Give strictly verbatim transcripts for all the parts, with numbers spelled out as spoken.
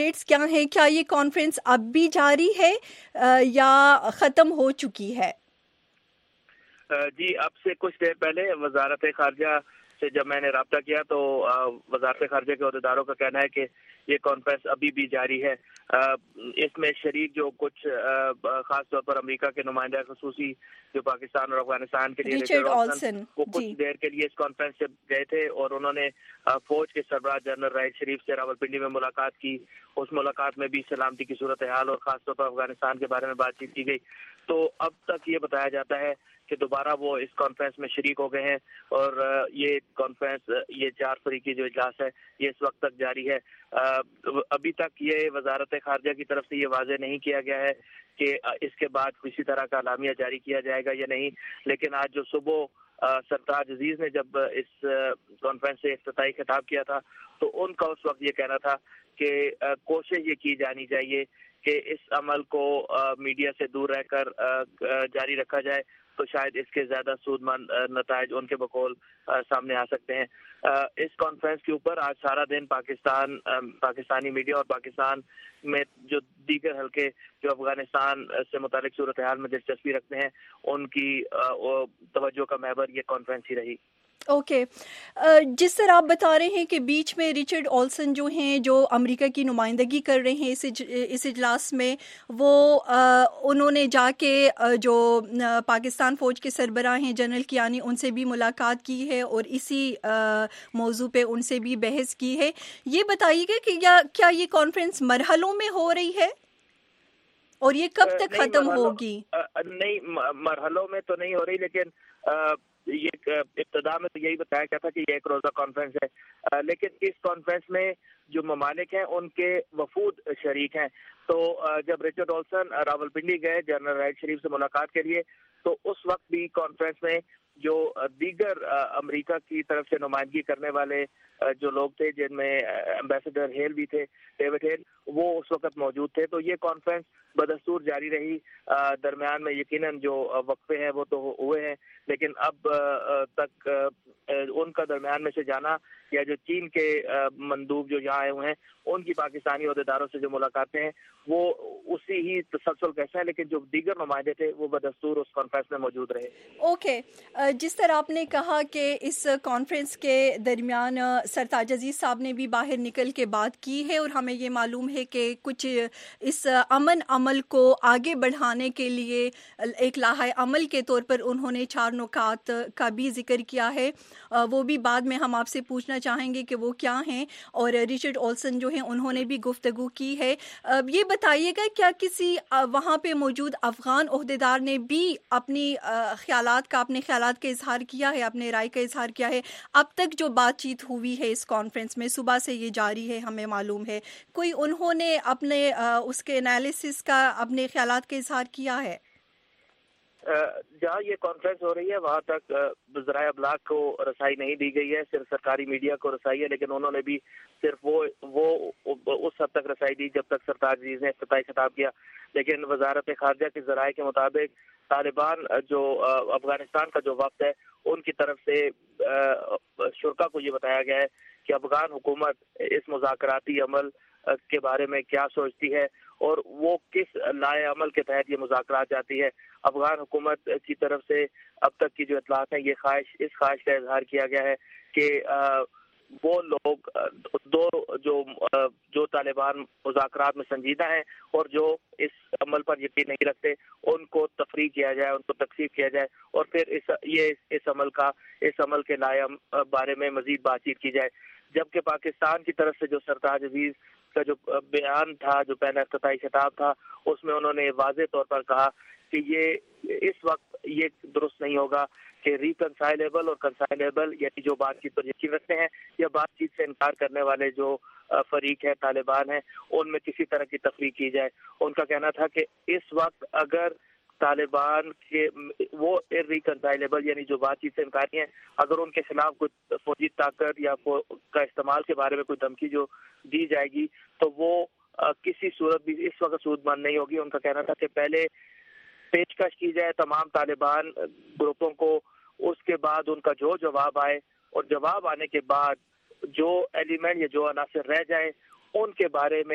Updates کیا ہیں؟ کیا یہ کانفرنس اب بھی جاری ہے یا ختم ہو چکی ہے؟ جی اب سے کچھ دیر پہلے وزارت خارجہ سے جب میں نے رابطہ کیا تو وزارت خارجہ کے عہدیداروں کا کہنا ہے کہ یہ کانفرنس ابھی بھی جاری ہے. اس میں شریک جو کچھ خاص طور پر امریکہ کے نمائندہ خصوصی جو پاکستان اور افغانستان کے لیے رچرڈ آلسن وہ کچھ دیر کے لیے اس کانفرنس سے گئے تھے اور انہوں نے فوج کے سربراہ جنرل راحیل شریف سے راولپنڈی میں ملاقات کی. اس ملاقات میں بھی سلامتی کی صورتحال اور خاص طور پر افغانستان کے بارے میں بات چیت کی گئی. تو اب تک یہ بتایا جاتا ہے کہ دوبارہ وہ اس کانفرنس میں شریک ہو گئے ہیں اور یہ کانفرنس یہ چار فریقی جو اجلاس ہے یہ اس وقت تک جاری ہے. ابھی تک یہ وزارت خارجہ کی طرف سے یہ واضح نہیں کیا گیا ہے کہ اس کے بعد کسی طرح کا اعلامیہ جاری کیا جائے گا یا نہیں, لیکن آج جو صبح سرتاج عزیز نے جب اس کانفرنس سے افتتاحی خطاب کیا تھا تو ان کا اس وقت یہ کہنا تھا کہ کوشش یہ کی جانی چاہیے کہ اس عمل کو میڈیا سے دور رہ کر جاری رکھا جائے تو شاید اس کے زیادہ سود مند نتائج ان کے بقول سامنے آ سکتے ہیں. اس کانفرنس کے اوپر آج سارا دن پاکستان پاکستانی میڈیا اور پاکستان میں جو دیگر حلقے جو افغانستان سے متعلق صورتحال میں دلچسپی رکھتے ہیں ان کی توجہ کا محور یہ کانفرنس ہی رہی. Okay okay. جس طرح آپ بتا رہے ہیں کہ بیچ میں رچرڈ آلسن جو ہیں جو امریکہ کی نمائندگی کر رہے ہیں اس اس اجلاس میں, وہ انہوں نے جا کے جو پاکستان فوج کے سربراہ ہیں جنرل کیانی ان سے بھی ملاقات کی ہے اور اسی موضوع پہ ان سے بھی بحث کی ہے. یہ بتائیے گا کہ کیا یہ کانفرنس مرحلوں میں ہو رہی ہے اور یہ کب تک ختم ہوگی؟ نہیں, مرحلوں میں تو نہیں ہو رہی, لیکن یہ ابتدا میں تو یہی بتایا گیا تھا کہ یہ ایک روزہ کانفرنس ہے, لیکن اس کانفرنس میں جو ممالک ہیں ان کے وفود شریک ہیں. تو جب رچرڈ آلسن راولپنڈی گئے جنرل راحیل شریف سے ملاقات کے لیے تو اس وقت بھی کانفرنس میں جو دیگر امریکہ کی طرف سے نمائندگی کرنے والے جو لوگ تھے جن میں ایمبیسڈر ہیل بھی تھے, ڈیوڈ ہیل, وہ اس وقت موجود تھے. تو یہ کانفرنس بدستور جاری رہی. درمیان میں یقیناً جو وقفے ہیں وہ تو ہوئے ہیں, لیکن اب تک ان کا درمیان میں سے جانا یا جو چین کے مندوب جو یہاں آئے ہوئے ہیں ان کی پاکستانی عہدیداروں سے جو ملاقاتیں ہیں وہ اسی ہی تسلسل کا حصہ ہے, لیکن جو دیگر نمائندے تھے وہ بدستور اس کانفرنس میں موجود رہے. Okay okay. جس طرح آپ نے کہا کہ اس کانفرنس کے درمیان سرتاج عزیز صاحب نے بھی باہر نکل کے بات کی ہے اور ہمیں یہ معلوم ہے کہ کچھ اس امن عمل کو آگے بڑھانے کے لیے ایک لائحہ عمل کے طور پر انہوں نے چار نکات کا بھی ذکر کیا ہے. وہ بھی بعد میں ہم آپ سے پوچھنا چاہیں گے کہ وہ کیا ہیں. اور رچرڈ آلسن جو ہیں انہوں نے بھی گفتگو کی ہے. یہ بتائیے گا کیا کسی وہاں پہ موجود افغان عہدیدار نے بھی اپنی خیالات کا اپنے خیالات کا اظہار کیا ہے, اپنے رائے کا اظہار کیا ہے؟ اب تک جو بات چیت ہوئی ہے اس کانفرنس میں, صبح سے یہ جاری ہے ہمیں معلوم ہے, کوئی انہوں نے اپنے اس کے انالیسس کا اپنے خیالات کا اظہار کیا ہے؟ جہاں یہ کانفرنس ہو رہی ہے وہاں تک ذرائع ابلاغ کو رسائی نہیں دی گئی ہے, صرف سرکاری میڈیا کو رسائی ہے, لیکن انہوں نے بھی صرف وہ وہ اس حد تک رسائی دی جب تک سرتاج عزیز نے افتتاحی خطاب کیا. لیکن وزارت خارجہ کے ذرائع کے مطابق طالبان جو افغانستان کا جو وفد ہے ان کی طرف سے شرکا کو یہ بتایا گیا ہے کہ افغان حکومت اس مذاکراتی عمل کے بارے میں کیا سوچتی ہے اور وہ کس لائحہ عمل کے تحت یہ مذاکرات جاتی ہے. افغان حکومت کی طرف سے اب تک کی جو اطلاعات ہیں یہ خواہش اس خواہش کا اظہار کیا گیا ہے کہ وہ لوگ دو جو جو طالبان مذاکرات میں سنجیدہ ہیں اور جو اس عمل پر یقین نہیں رکھتے ان کو تفریح کیا جائے, ان کو تقسیم کیا جائے اور پھر اس یہ اس عمل کا اس عمل کے لائحہ بارے میں مزید بات چیت کی جائے. جبکہ پاکستان کی طرف سے جو سرتاج عزیز کا جو بیان تھا, جو پہلا افتتاحی خطاب تھا, اس میں انہوں نے واضح طور پر کہا کہ یہ اس وقت یہ درست نہیں ہوگا کہ ریکنسائلیبل اور کنسائلیبل یعنی جو بات چیت پر یقین رکھتے ہیں یا بات چیت سے انکار کرنے والے جو فریق ہے طالبان ہیں ان میں کسی طرح کی تفریق کی جائے. ان کا کہنا تھا کہ اس وقت اگر طالبان کے وہ ریکنسائلیبل یعنی جو بات چیت سے انکاری ہیں اگر ان کے خلاف کوئی فوجی طاقت یا کا استعمال کے بارے میں کوئی دھمکی جو دی جائے گی تو وہ کسی صورت بھی اس وقت سود مند نہیں ہوگی. ان کا کہنا تھا کہ پہلے پیشکش کی جائے تمام طالبان گروپوں کو, اس کے بعد ان کا جو جواب آئے اور جواب آنے کے بعد جو ایلیمنٹ یا جو عناصر رہ جائیں ان کے بارے میں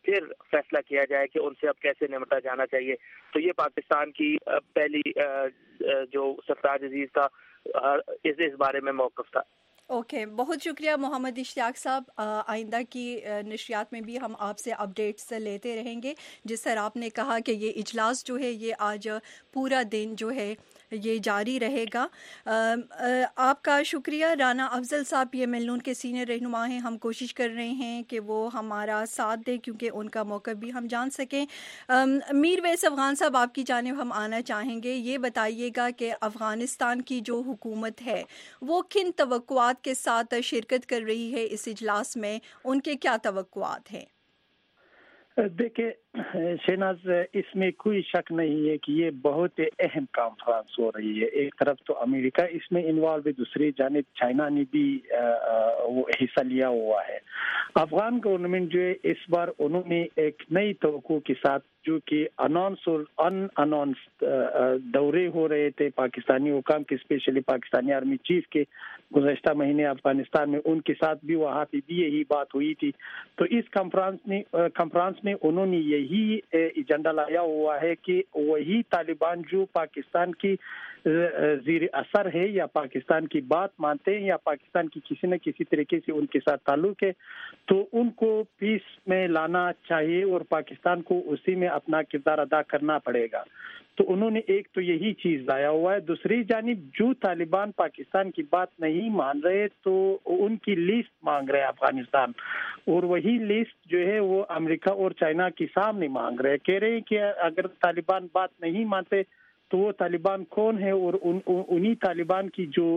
پھر فیصلہ کیا جائے کہ ان سے اب کیسے نمٹا جانا چاہیے. تو یہ پاکستان کی پہلی جو سرتاج عزیز کا اس اس بارے میں موقف تھا. اوکے okay, بہت شکریہ محمد اشتیاق صاحب. آئندہ کی نشریات میں بھی ہم آپ سے اپڈیٹس لیتے رہیں گے. جس طرح آپ نے کہا کہ یہ اجلاس جو ہے یہ آج پورا دن جو ہے یہ جاری رہے گا. آپ کا شکریہ. رانا افضل صاحب یہ ملنون کے سینئر رہنما ہیں. ہم کوشش کر رہے ہیں کہ وہ ہمارا ساتھ دیں کیونکہ ان کا موقف بھی ہم جان سکیں. میر ویس افغان صاحب آپ کی جانب ہم آنا چاہیں گے. یہ بتائیے گا کہ افغانستان کی جو حکومت ہے وہ کن توقعات کے ساتھ شرکت کر رہی ہے اس اجلاس میں, ان کے کیا توقعات ہیں؟ دیکھیں شہناز, اس میں کوئی شک نہیں ہے کہ یہ بہت اہم کانفرنس ہو رہی ہے. ایک طرف تو امریکہ اس میں انوالو ہے, دوسری جانب چائنا نے بھی وہ حصہ لیا ہوا ہے. افغان گورنمنٹ جو ہے اس بار انہوں نے ایک نئی توقع کے ساتھ جو کہ اناؤنس اور ان اناؤنس دورے ہو رہے تھے پاکستانی حکام کے, اسپیشلی پاکستانی آرمی چیف کے گزشتہ مہینے افغانستان میں, ان کے ساتھ بھی وہاں پہ بھی یہی بات ہوئی تھی. تو اس کانفرنس نے کانفرنس میں انہوں نے یہی ایجنڈا لایا ہوا ہے کہ وہی طالبان جو پاکستان کی زیر اثر ہے یا پاکستان کی بات مانتے ہیں یا پاکستان کی کسی نہ کسی طریقے سے ان کے ساتھ تعلق ہے, تو ان کو پیس میں لانا چاہیے اور پاکستان کو اسی میں اپنا کردار ادا کرنا پڑے گا. تو انہوں نے ایک تو یہی چیز لایا ہوا ہے. دوسری جانب جو طالبان پاکستان کی بات نہیں مان رہے تو ان کی لسٹ مانگ رہے افغانستان, اور وہی لسٹ جو ہے وہ امریکہ اور چائنا کے سامنے مانگ رہے. کہہ رہے ہیں کہ اگر طالبان بات نہیں مانتے تو وہ طالبان کون ہے, اور ان انہی طالبان کی جو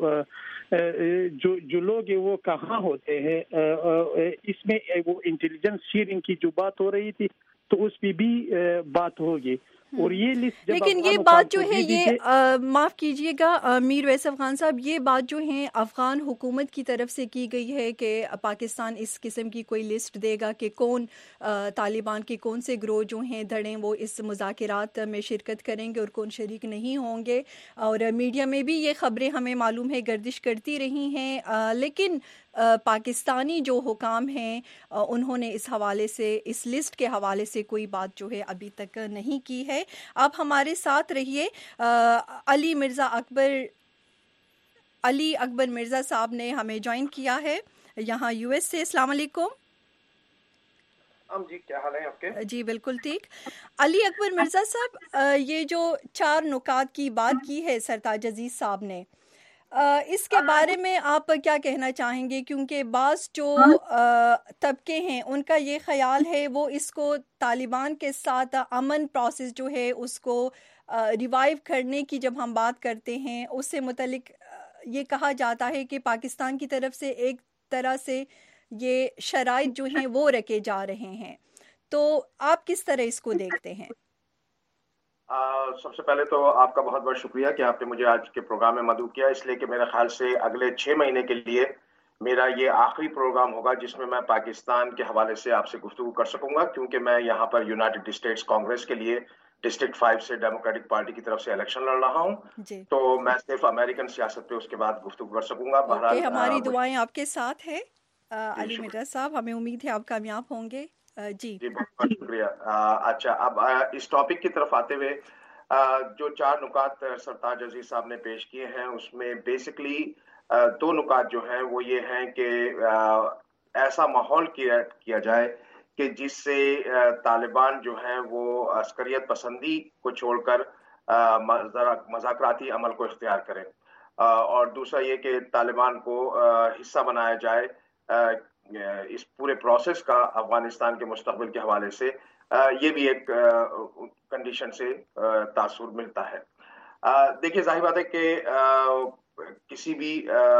جو جو لوگ ہیں وہ کہاں ہوتے ہیں. اس میں وہ انٹیلیجنس شیئرنگ کی جو بات ہو رہی تھی تو اس پہ بھی بات ہوگی. اور یہ لسٹ لیکن یہ بات جو ہے یہ معاف کیجئے گا میر ویس افغان صاحب, یہ بات جو ہے افغان حکومت کی طرف سے کی گئی ہے کہ پاکستان اس قسم کی کوئی لسٹ دے گا کہ کون طالبان کے کون سے گروہ جو ہیں دھڑیں وہ اس مذاکرات میں شرکت کریں گے اور کون شریک نہیں ہوں گے. اور میڈیا میں بھی یہ خبریں ہمیں معلوم ہے گردش کرتی رہی ہیں, لیکن پاکستانی جو حکام ہیں انہوں نے اس حوالے سے اس لسٹ کے حوالے سے کوئی بات جو ہے ابھی تک نہیں کی ہے. آپ ہمارے ساتھ رہیے. علی مرزا اکبر علی اکبر مرزا صاحب نے ہمیں جوائن کیا ہے یہاں یو ایس سے. السلام علیکم. جی کیا حال ہے آپ کے؟ جی بالکل ٹھیک. علی اکبر مرزا صاحب, یہ جو چار نکات کی بات کی ہے سرتاج عزیز صاحب نے, اس کے بارے میں آپ کیا کہنا چاہیں گے؟ کیونکہ بعض جو طبقے ہیں ان کا یہ خیال ہے وہ اس کو طالبان کے ساتھ امن پروسیس جو ہے اس کو ریوائیو کرنے کی جب ہم بات کرتے ہیں اس سے متعلق یہ کہا جاتا ہے کہ پاکستان کی طرف سے ایک طرح سے یہ شرائط جو ہیں وہ رکھے جا رہے ہیں. تو آپ کس طرح اس کو دیکھتے ہیں؟ آ, سب سے پہلے تو آپ کا بہت بہت شکریہ کہ آپ نے مجھے آج کے پروگرام میں مدعو کیا, اس لیے کہ میرے خیال سے اگلے چھ مہینے کے لیے میرا یہ آخری پروگرام ہوگا جس میں میں پاکستان کے حوالے سے آپ سے گفتگو کر سکوں گا, کیونکہ میں یہاں پر یونائٹڈ اسٹیٹس کانگریس کے لیے ڈسٹرکٹ فائیو سے ڈیموکریٹک پارٹی کی طرف سے الیکشن لڑ رہا ہوں جی. تو میں صرف امریکن سیاست پہ اس کے بعد گفتگو کر سکوں گا. بہرحال ہماری دعائیں آپ کے ساتھ ہیں علی مرزا صاحب, ہمیں امید ہے آپ کامیاب ہوں گے. جی جی بہت بہت شکریہ. اچھا, اب اس ٹاپک کی طرف آتے ہوئے جو چار نکات سرتاج عزیز صاحب نے پیش کیے ہیں اس میں بیسکلی دو نکات جو ہیں وہ یہ ہیں کہ ایسا ماحول کیا جائے کہ جس سے طالبان جو ہیں وہ عسکریت پسندی کو چھوڑ کر مذاکراتی عمل کو اختیار کریں, اور دوسرا یہ کہ طالبان کو حصہ بنایا جائے اس پورے پروسیس کا افغانستان کے مستقبل کے حوالے سے. یہ بھی ایک کنڈیشن سے تاثر ملتا ہے. دیکھیے ظاہر بات ہے کہ کسی بھی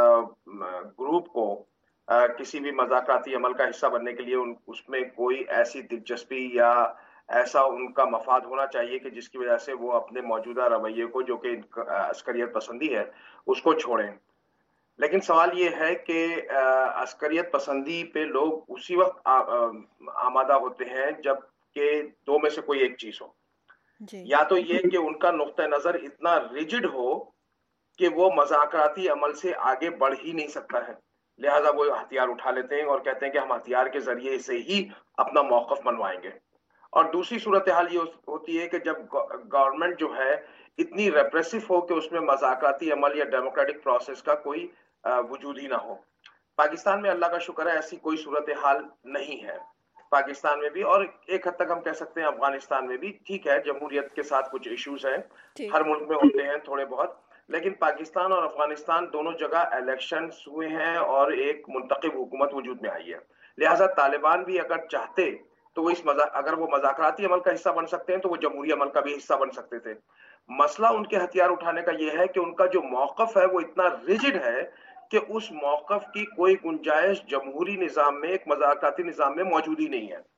گروپ کو کسی بھی مذاکراتی عمل کا حصہ بننے کے لیے اس میں کوئی ایسی دلچسپی یا ایسا ان کا مفاد ہونا چاہیے کہ جس کی وجہ سے وہ اپنے موجودہ رویے کو جو کہ عسکریت پسندی ہے اس کو چھوڑیں. لیکن سوال یہ ہے کہ عسکریت پسندی پہ لوگ اسی وقت آمادہ ہوتے ہیں جب کہ دو میں سے کوئی ایک چیز ہو جی. یا تو یہ کہ ان کا نقطہ نظر اتنا ریجڈ ہو کہ وہ مذاکراتی عمل سے آگے بڑھ ہی نہیں سکتا ہے, لہٰذا وہ ہتھیار اٹھا لیتے ہیں اور کہتے ہیں کہ ہم ہتھیار کے ذریعے سے ہی اپنا موقف منوائیں گے. اور دوسری صورتحال یہ ہوتی ہے کہ جب گورنمنٹ جو ہے اتنی ریپریسو ہو کہ اس میں مذاکراتی عمل یا ڈیموکریٹک پروسیس کا کوئی وجود ہی نہ ہو. پاکستان میں اللہ کا شکر ہے ایسی کوئی صورتحال نہیں ہے. پاکستان میں بھی اور ایک حد تک ہم کہہ سکتے ہیں افغانستان میں بھی ٹھیک ہے, جمہوریت کے ساتھ کچھ ایشوز ہیں, ہر ملک میں ہوتے ہیں تھوڑے بہت, لیکن پاکستان اور افغانستان دونوں جگہ الیکشنز ہوئے ہیں اور ایک منتخب حکومت وجود میں آئی ہے. لہٰذا طالبان بھی اگر چاہتے تو وہ اس مزا... اگر وہ مذاکراتی عمل کا حصہ بن سکتے ہیں تو وہ جمہوری عمل کا بھی حصہ بن سکتے تھے. مسئلہ ان کے ہتھیار اٹھانے کا یہ ہے کہ ان کا جو موقف ہے وہ اتنا ریجڈ ہے کہ اس موقف کی کوئی گنجائش جمہوری نظام میں, ایک مذاکراتی نظام میں موجود ہی نہیں ہے.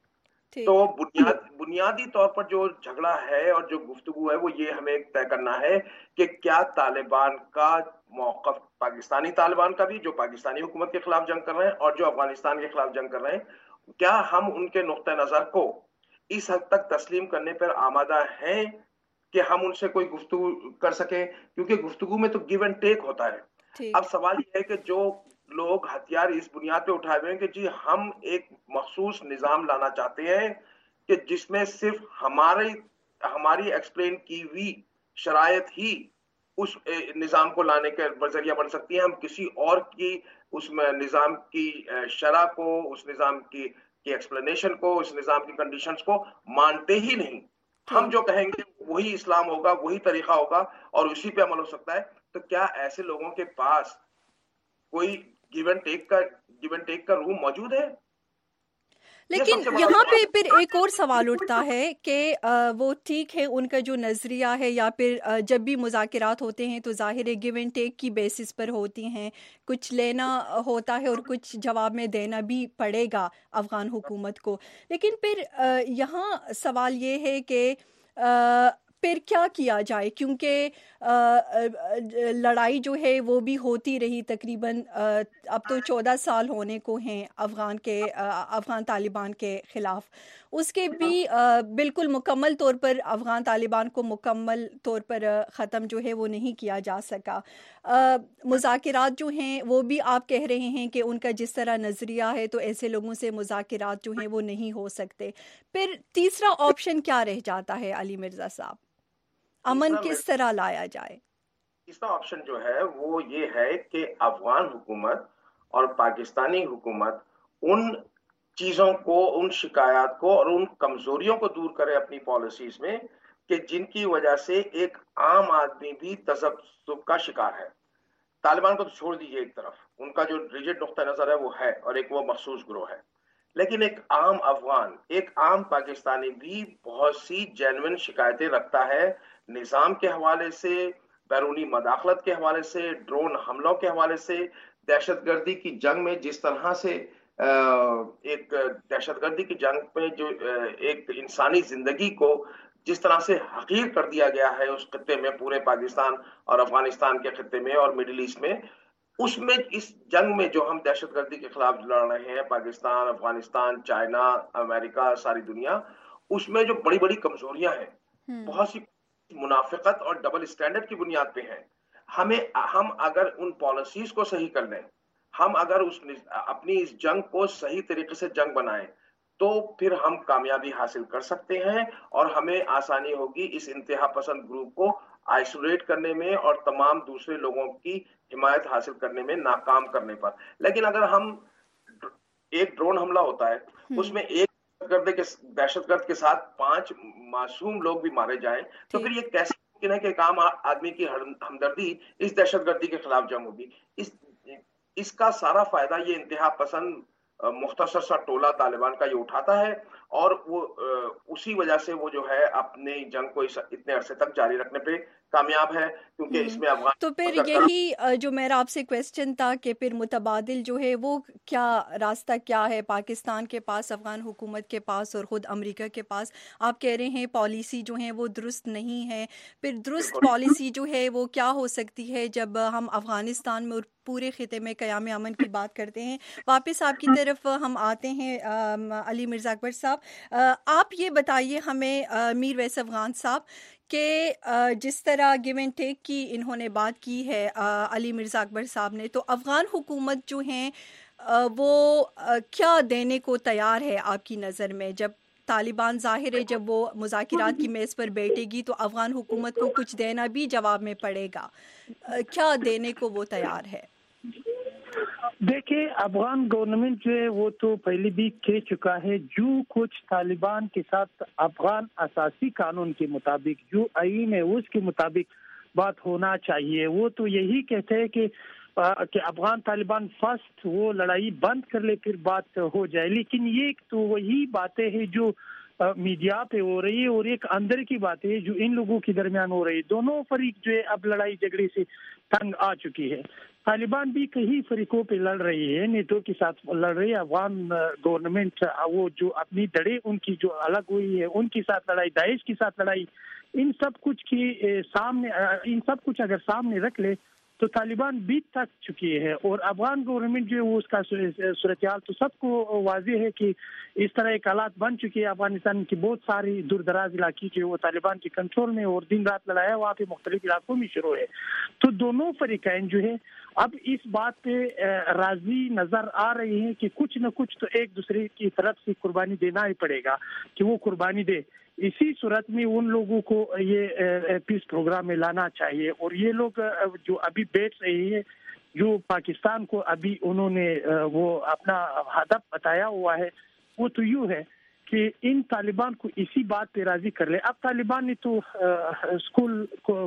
تو بنیاد بنیادی طور پر جو جھگڑا ہے اور جو گفتگو ہے وہ یہ ہمیں طے کرنا ہے کہ کیا طالبان کا موقف, پاکستانی طالبان کا بھی جو پاکستانی حکومت کے خلاف جنگ کر رہے ہیں اور جو افغانستان کے خلاف جنگ کر رہے ہیں, کیا ہم ان کے نقطہ نظر کو اس حد تک تسلیم کرنے پر آمادہ ہیں کہ ہم ان سے کوئی گفتگو کر سکیں, کیونکہ گفتگو میں تو گیو اینڈ ٹیک ہوتا ہے. اب سوال یہ ہے کہ جو لوگ ہتھیار اس بنیاد پہ اٹھائے ہوئے ہیں کہ جی ہم ایک مخصوص نظام لانا چاہتے ہیں کہ جس میں صرف ہماری ہماری ایکسپلین کی ہوئی شرائط ہی اس نظام کو لانے کے ذریعہ بن سکتی ہیں, ہم کسی اور کی اس نظام کی شرح کو, اس نظام کی کی ایکسپلینیشن کو, اس نظام کی کنڈیشنز کو مانتے ہی نہیں. ہم جو کہیں گے وہی اسلام ہوگا, وہی طریقہ ہوگا اور اسی پہ عمل ہو سکتا ہے. تو کیا ایسے لوگوں کے پاس کوئی گیو اینڈ ٹیک کا گیو اینڈ ٹیک کا روم موجود ہے؟ لیکن یہاں پہ پھر ایک اور سوال اٹھتا ہے کہ وہ ٹھیک ہے ان کا جو نظریہ ہے یا پھر جب بھی مذاکرات ہوتے ہیں تو ظاہر ہے گیو اینڈ ٹیک کی بیسس پر ہوتی ہیں, کچھ لینا ہوتا ہے اور کچھ جواب میں دینا بھی پڑے گا افغان حکومت کو. لیکن پھر یہاں سوال یہ ہے کہ پھر کیا کیا جائے, کیونکہ لڑائی جو ہے وہ بھی ہوتی رہی تقریباً اب تو چودہ سال ہونے کو ہیں افغان کے افغان طالبان کے خلاف. اس کے بھی بالکل مکمل طور پر افغان طالبان کو مکمل طور پر ختم جو ہے وہ نہیں کیا جا سکا. مذاکرات جو ہیں وہ بھی آپ کہہ رہے ہیں کہ ان کا جس طرح نظریہ ہے تو ایسے لوگوں سے مذاکرات جو ہیں وہ نہیں ہو سکتے. پھر تیسرا آپشن کیا رہ جاتا ہے علی مرزا صاحب, امن کس طرح لایا جائے؟ تیسرا آپشن جو ہے وہ یہ ہے کہ افغان حکومت اور پاکستانی حکومت ان چیزوں کو, ان شکایات کو اور ان کمزوریوں کو دور کرے اپنی پالیسیز میں کہ جن کی وجہ سے ایک عام آدمی بھی تذبذب کا شکار ہے. طالبان کو تو چھوڑ دیجئے ایک طرف, ان کا جو ریجڈ نقطہ نظر ہے وہ ہے اور ایک وہ مخصوص گروہ ہے, لیکن ایک عام افغان, ایک عام پاکستانی بھی بہت سی جینوئن شکایتیں رکھتا ہے نظام کے حوالے سے, بیرونی مداخلت کے حوالے سے, ڈرون حملوں کے حوالے سے, دہشت گردی کی جنگ میں جس طرح سے ایک دہشت گردی کی جنگ میں جو ایک انسانی زندگی کو جس طرح سے حقیر کر دیا گیا ہے اس خطے میں, پورے پاکستان اور افغانستان کے خطے میں اور مڈل ایسٹ میں, اس میں اس جنگ میں جو ہم دہشت گردی کے خلاف لڑ رہے ہیں, پاکستان, افغانستان, چائنا, امریکہ, ساری دنیا, اس میں جو بڑی بڑی کمزوریاں ہیں, بہت سی منافقت اور ڈبل اسٹینڈرڈ کی بنیاد پہ ہیں. ہمیں ہم اگر ان پالیسیز کو صحیح کر لیں, ہم اگر اس اپنی اس جنگ کو صحیح طریقے سے جنگ بنائیں تو پھر ہم کامیابی حاصل کر سکتے ہیں اور ہمیں آسانی ہوگی اس انتہا پسند گروپ کو آئسولیٹ کرنے میں اور تمام دوسرے لوگوں کی حمایت حاصل کرنے میں ناکام کرنے پر. لیکن اگر ہم ایک ڈرون حملہ ہوتا ہے اس میں ایک دہشت گرد کے ساتھ پانچ معصوم لوگ بھی مارے جائیں تو پھر یہ کیسے ممکن ہے کہ ایک عام آدمی کی ہمدردی اس دہشت گردی کے خلاف جنگ ہوگی؟ اس اس کا سارا فائدہ یہ انتہا پسند مختصر سا ٹولہ طالبان کا یہ اٹھاتا ہے اور وہ اسی وجہ سے وہ جو ہے اپنی جنگ کو اتنے عرصے تک جاری رکھنے پہ کامیاب ہے, کیونکہ اس میں افغان تو پھر یہی جو میرا آپ سے کویسچن تھا کہ پھر متبادل جو ہے وہ کیا راستہ کیا ہے پاکستان کے پاس, افغان حکومت کے پاس اور خود امریکہ کے پاس. آپ کہہ رہے ہیں پالیسی جو ہیں وہ درست نہیں ہے, پھر درست پالیسی جو ہے وہ کیا ہو سکتی ہے جب ہم افغانستان میں اور پورے خطے میں قیام امن کی بات کرتے ہیں؟ واپس آپ کی طرف ہم آتے ہیں علی مرزا اکبر صاحب. آپ یہ بتائیے ہمیں میر ویس افغان صاحب کہ جس طرح گیو اینڈ ٹیک کی انہوں نے بات کی ہے علی مرزا اکبر صاحب نے, تو افغان حکومت جو ہیں وہ کیا دینے کو تیار ہے آپ کی نظر میں؟ جب طالبان ظاہر ہے جب وہ مذاکرات کی میز پر بیٹھے گی تو افغان حکومت کو کچھ دینا بھی جواب میں پڑے گا، کیا دینے کو وہ تیار ہے؟ دیکھیں افغان گورنمنٹ جو ہے وہ تو پہلے بھی کہہ چکا ہے جو کچھ طالبان کے ساتھ افغان اساسی قانون کے مطابق جو آئین ہے اس کے مطابق بات ہونا چاہیے. وہ تو یہی کہتے ہیں کہ کہ افغان طالبان فرسٹ وہ لڑائی بند کر لے پھر بات ہو جائے، لیکن یہ تو وہی باتیں ہیں جو میڈیا پہ ہو رہی ہے اور ایک اندر کی باتیں ہے جو ان لوگوں کے درمیان ہو رہی ہے. دونوں فریق جو ہے اب لڑائی جھگڑے سے تنگ آ چکی ہے. طالبان بھی کئی فریقوں پہ لڑ رہی ہے، نیٹو کے ساتھ لڑ رہی ہے، افغان گورنمنٹ وہ جو اپنی دڑے ان کی جو الگ ہوئی ہے ان کے ساتھ لڑائی، داعش کے ساتھ لڑائی، ان سب کچھ کی سامنے ان سب کچھ اگر سامنے رکھ لے تو طالبان بھی تک چکی ہے. اور افغان گورنمنٹ جو ہے اس کا صورتحال تو سب کو واضح ہے کہ اس طرح ایک حالات بن چکی ہے افغانستان کی بہت ساری دور دراز علاقے جو وہ طالبان کے کنٹرول میں اور دن رات لڑایا وہاں پہ مختلف علاقوں میں شروع ہے. تو دونوں فریقین جو ہے اب اس بات پہ راضی نظر آ رہے ہیں کہ کچھ نہ کچھ تو ایک دوسرے کی طرف سے قربانی دینا ہی پڑے گا کہ وہ قربانی دے. اسی صورت میں ان لوگوں کو یہ پیس پروگرام میں لانا چاہیے. اور یہ لوگ جو ابھی بیٹھ رہے ہیں جو پاکستان کو ابھی انہوں نے وہ اپنا ہدف بتایا ہوا ہے وہ تو یوں ہے کہ ان طالبان کو اسی بات پہ راضی کر لے. اب طالبان نے تو اسکول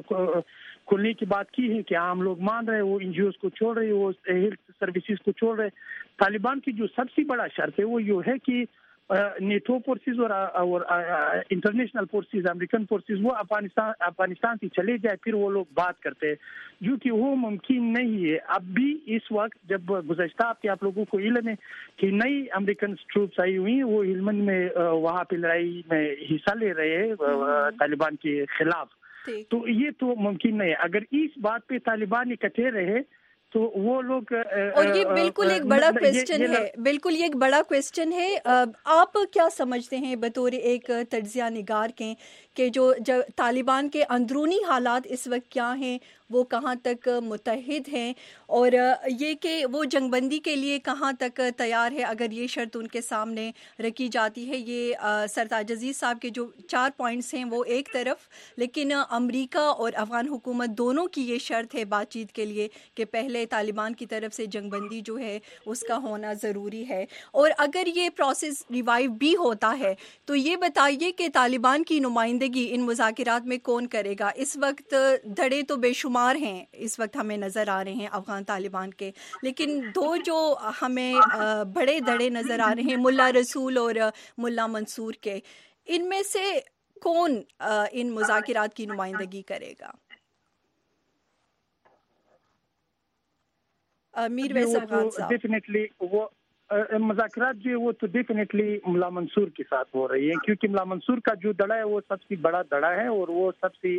کھلنے کی بات کی ہے کہ عام لوگ مان رہے، وہ این جی اوز کو چھوڑ رہے، وہ ہیلتھ سروسز کو چھوڑ رہے. طالبان کی جو سب سے بڑا شرط ہے وہ یہ ہے کہ نیٹو فورسز اور انٹرنیشنل فورسز امریکن فورسز وہ افغانستان افغانستان سے چلے جائے پھر وہ لوگ بات کرتے ہیں، جو کہ وہ ممکن نہیں ہے. اب بھی اس وقت جب گزشتہ ہفتے آپ لوگوں کو علم ہے کہ نئی امریکن ٹروپس آئی ہوئی وہ ہلمند میں وہاں پہ لڑائی میں حصہ لے رہے ہیں طالبان کے خلاف، تو یہ تو ممکن نہیں ہے. اگر اس بات پہ طالبان اکٹھے رہے تو وہ لوگ اور یہ بالکل ایک بڑا کویسچن ہے، بالکل یہ ایک بڑا کویسچن ہے. آپ کیا سمجھتے ہیں بطور ایک تجزیہ نگار کے کہ جو جو طالبان کے اندرونی حالات اس وقت کیا ہیں، وہ کہاں تک متحد ہیں، اور یہ کہ وہ جنگ بندی کے لیے کہاں تک تیار ہے اگر یہ شرط ان کے سامنے رکھی جاتی ہے؟ یہ سرتاج عزیز صاحب کے جو چار پوائنٹس ہیں وہ ایک طرف، لیکن امریکہ اور افغان حکومت دونوں کی یہ شرط ہے بات چیت کے لیے کہ پہلے طالبان کی طرف سے جنگ بندی جو ہے اس کا ہونا ضروری ہے. اور اگر یہ پروسیس ریوائیو بھی ہوتا ہے تو یہ بتائیے کہ طالبان کی نمائندگی ان مذاکرات میں کون کرے گا؟ اس وقت دھڑے تو بے شمار ہیں اس وقت ہمیں نظر آ رہے ہیں افغان طالبان کے، لیکن دو جو ہمیں بڑے دھڑے نظر آ رہے ہیں ملا رسول اور ملا منصور کے، ان میں سے کون ان مذاکرات کی نمائندگی کرے گا؟ میر ویس افغان صاحب. ڈیفینیٹلی وہ مذاکرات جو ہے وہ تو ڈیفینیٹلی ملا منصور کے ساتھ ہو رہی ہے، کیونکہ ملا منصور کا جو دڑا ہے وہ سب سے بڑا دڑا ہے اور وہ سب سے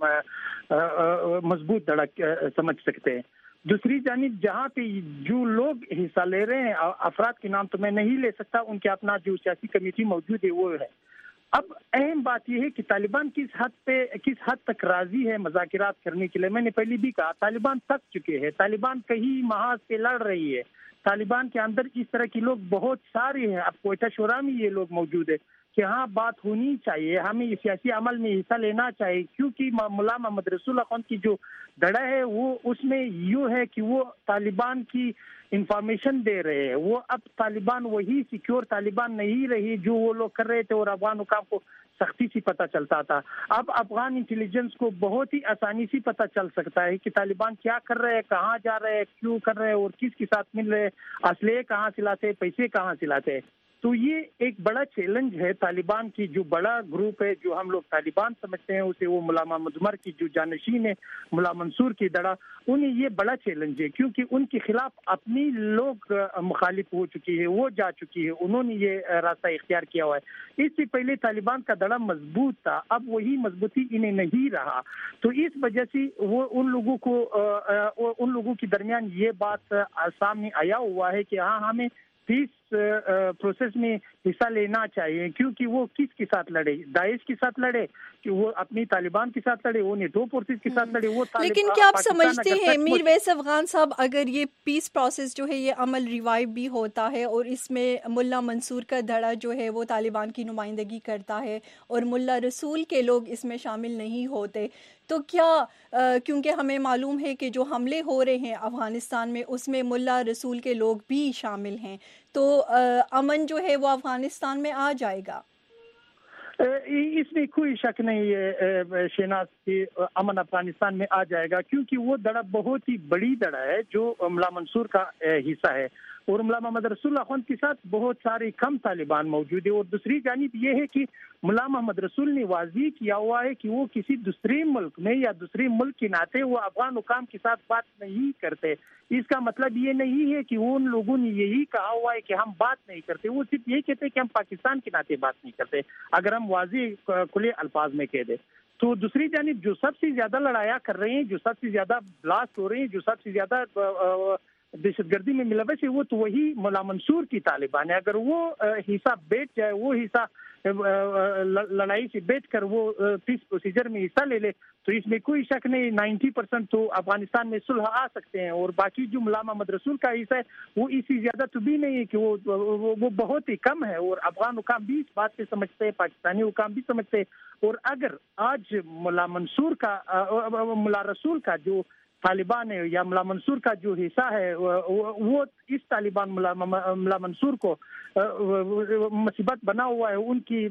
مضبوط دڑا سمجھ سکتے ہیں. دوسری جانب جہاں پہ جو لوگ حصہ لے رہے ہیں افراد کے نام تو میں نہیں لے سکتا، ان کے اپنا جو سیاسی کمیٹی موجود ہے وہ ہے. اب اہم بات یہ ہے کہ طالبان کس حد پہ کس حد تک راضی ہے مذاکرات کرنے کے لیے. میں نے پہلے بھی کہا طالبان تھک چکے ہیں، طالبان کئی محاذ پہ لڑ رہی ہے، طالبان کے اندر اس طرح کے لوگ بہت سارے ہیں. اب کوئٹہ شورا میں یہ لوگ موجود ہے کہ ہاں بات ہونی چاہیے، ہمیں سیاسی عمل میں حصہ لینا چاہیے، کیونکہ ملا محمد رسول اللہ خان کی جو دڑا ہے وہ اس میں یوں ہے کہ وہ طالبان کی انفارمیشن دے رہے ہیں. وہ اب طالبان وہی سیکیور طالبان نہیں رہی جو وہ لوگ کر رہے تھے اور افغان حکام کو سختی سے پتہ چلتا تھا. اب افغان انٹیلیجنس کو بہت ہی آسانی سے پتہ چل سکتا ہے کہ طالبان کیا کر رہے ہیں، کہاں جا رہے ہیں، کیوں کر رہے ہیں اور کس کے ساتھ مل رہے ہیں، اسلحے کہاں سے لاتے ہیں، پیسے کہاں سے لاتے ہیں. تو یہ ایک بڑا چیلنج ہے طالبان کی. جو بڑا گروپ ہے جو ہم لوگ طالبان سمجھتے ہیں اسے وہ ملا محمد عمر کی جو جانشین ہے ملا منصور کی دڑا، انہیں یہ بڑا چیلنج ہے کیونکہ ان کے خلاف اپنی لوگ مخالف ہو چکی ہے، وہ جا چکی ہے، انہوں نے یہ راستہ اختیار کیا ہوا ہے. اس سے پہلے طالبان کا دڑا مضبوط تھا، اب وہی مضبوطی انہیں نہیں رہا. تو اس وجہ سے وہ ان لوگوں کو ان لوگوں کے درمیان یہ بات سامنے آیا ہوا ہے کہ ہاں ہمیں پیس प्रोसेस में हिस्सा लेना चाहिए, क्योंकि वो किसके साथ लड़े, दाइश के साथ लड़े कि वो अपनी तालिबान के साथ लड़े, वो नेटो फोर्सेस के साथ लड़े, वो लेकिन क्या आप समझते हैं मीर वैस अफगान साहब, अगर ये पीस प्रोसेस जो है ये अमल रिवाइव भी होता है और इसमें मुल्ला मंसूर का धड़ा जो है वो तालिबान की नुमाइंदगी करता है और मुल्ला रसूल के लोग इसमें शामिल नहीं होते, तो क्या आ, क्योंकि हमें मालूम है कि जो हमले हो रहे हैं अफ़गानिस्तान में उसमें मुल्ला रसूल के लोग भी शामिल हैं, तो आ, अमन जो है वो अफ़गानिस्तान में आ जाएगा? इसमें कोई शक नहीं है शहनाज की अमन अफगानिस्तान में आ जाएगा, क्योंकि वो दड़ा बहुत ही बड़ी दड़ा है जो मुल्ला मंसूर का हिस्सा है और मुल्ला मोहम्मद रसूलुल्लाह खान के साथ बहुत सारे कम तालिबान मौजूद है। और दूसरी जानिब ये है कि मुल्ला मोहम्मद रसूल ने वाज़ेह किया हुआ है कि वो किसी दूसरे मुल्क में या दूसरे मुल्क के नाते वो अफगान हुकाम के साथ बात नहीं करते। इसका मतलब ये नहीं है कि उन लोगों ने यही कहा हुआ है कि हम बात नहीं करते, वो सिर्फ यही कहते हैं कि हम पाकिस्तान के नाते बात नहीं करते, अगर हम वाज़ेह खुले अल्फाज में कह दें। तो दूसरी जानिब जो सबसे ज्यादा लड़ाया कर रहे हैं, जो सबसे ज्यादा ब्लास्ट हो रहे हैं, जो सबसे ज्यादा दहशतगर्दी में मुलव्वस है, वो तो वही मुल्ला मंसूर की तालिबान है। अगर वो हिस्सा बैठ जाए, वो हिस्सा लड़ाई से बैठ कर वो पीस प्रोसीजर में हिस्सा ले ले, तो इसमें कोई शक नहीं नब्बे परसेंट तो अफगानिस्तान में सुलह आ सकते हैं। और बाकी जो मुल्ला मोहम्मद रसूल का हिस्सा है वो इससे ज्यादा तो भी नहीं है कि वो वो, वो बहुत ही कम है। और अफगान हुकाम भी इस बात से समझते हैं, पाकिस्तानी हुकाम भी समझते हैं। और अगर आज मुल्ला मंसूर का मुल्ला रसूल का जो तालिबान है या मुल्ला मंसूर का जो हिस्सा है वो इस तालिबान मुल्ला मंसूर को मुसीबत बना हुआ है, उनकी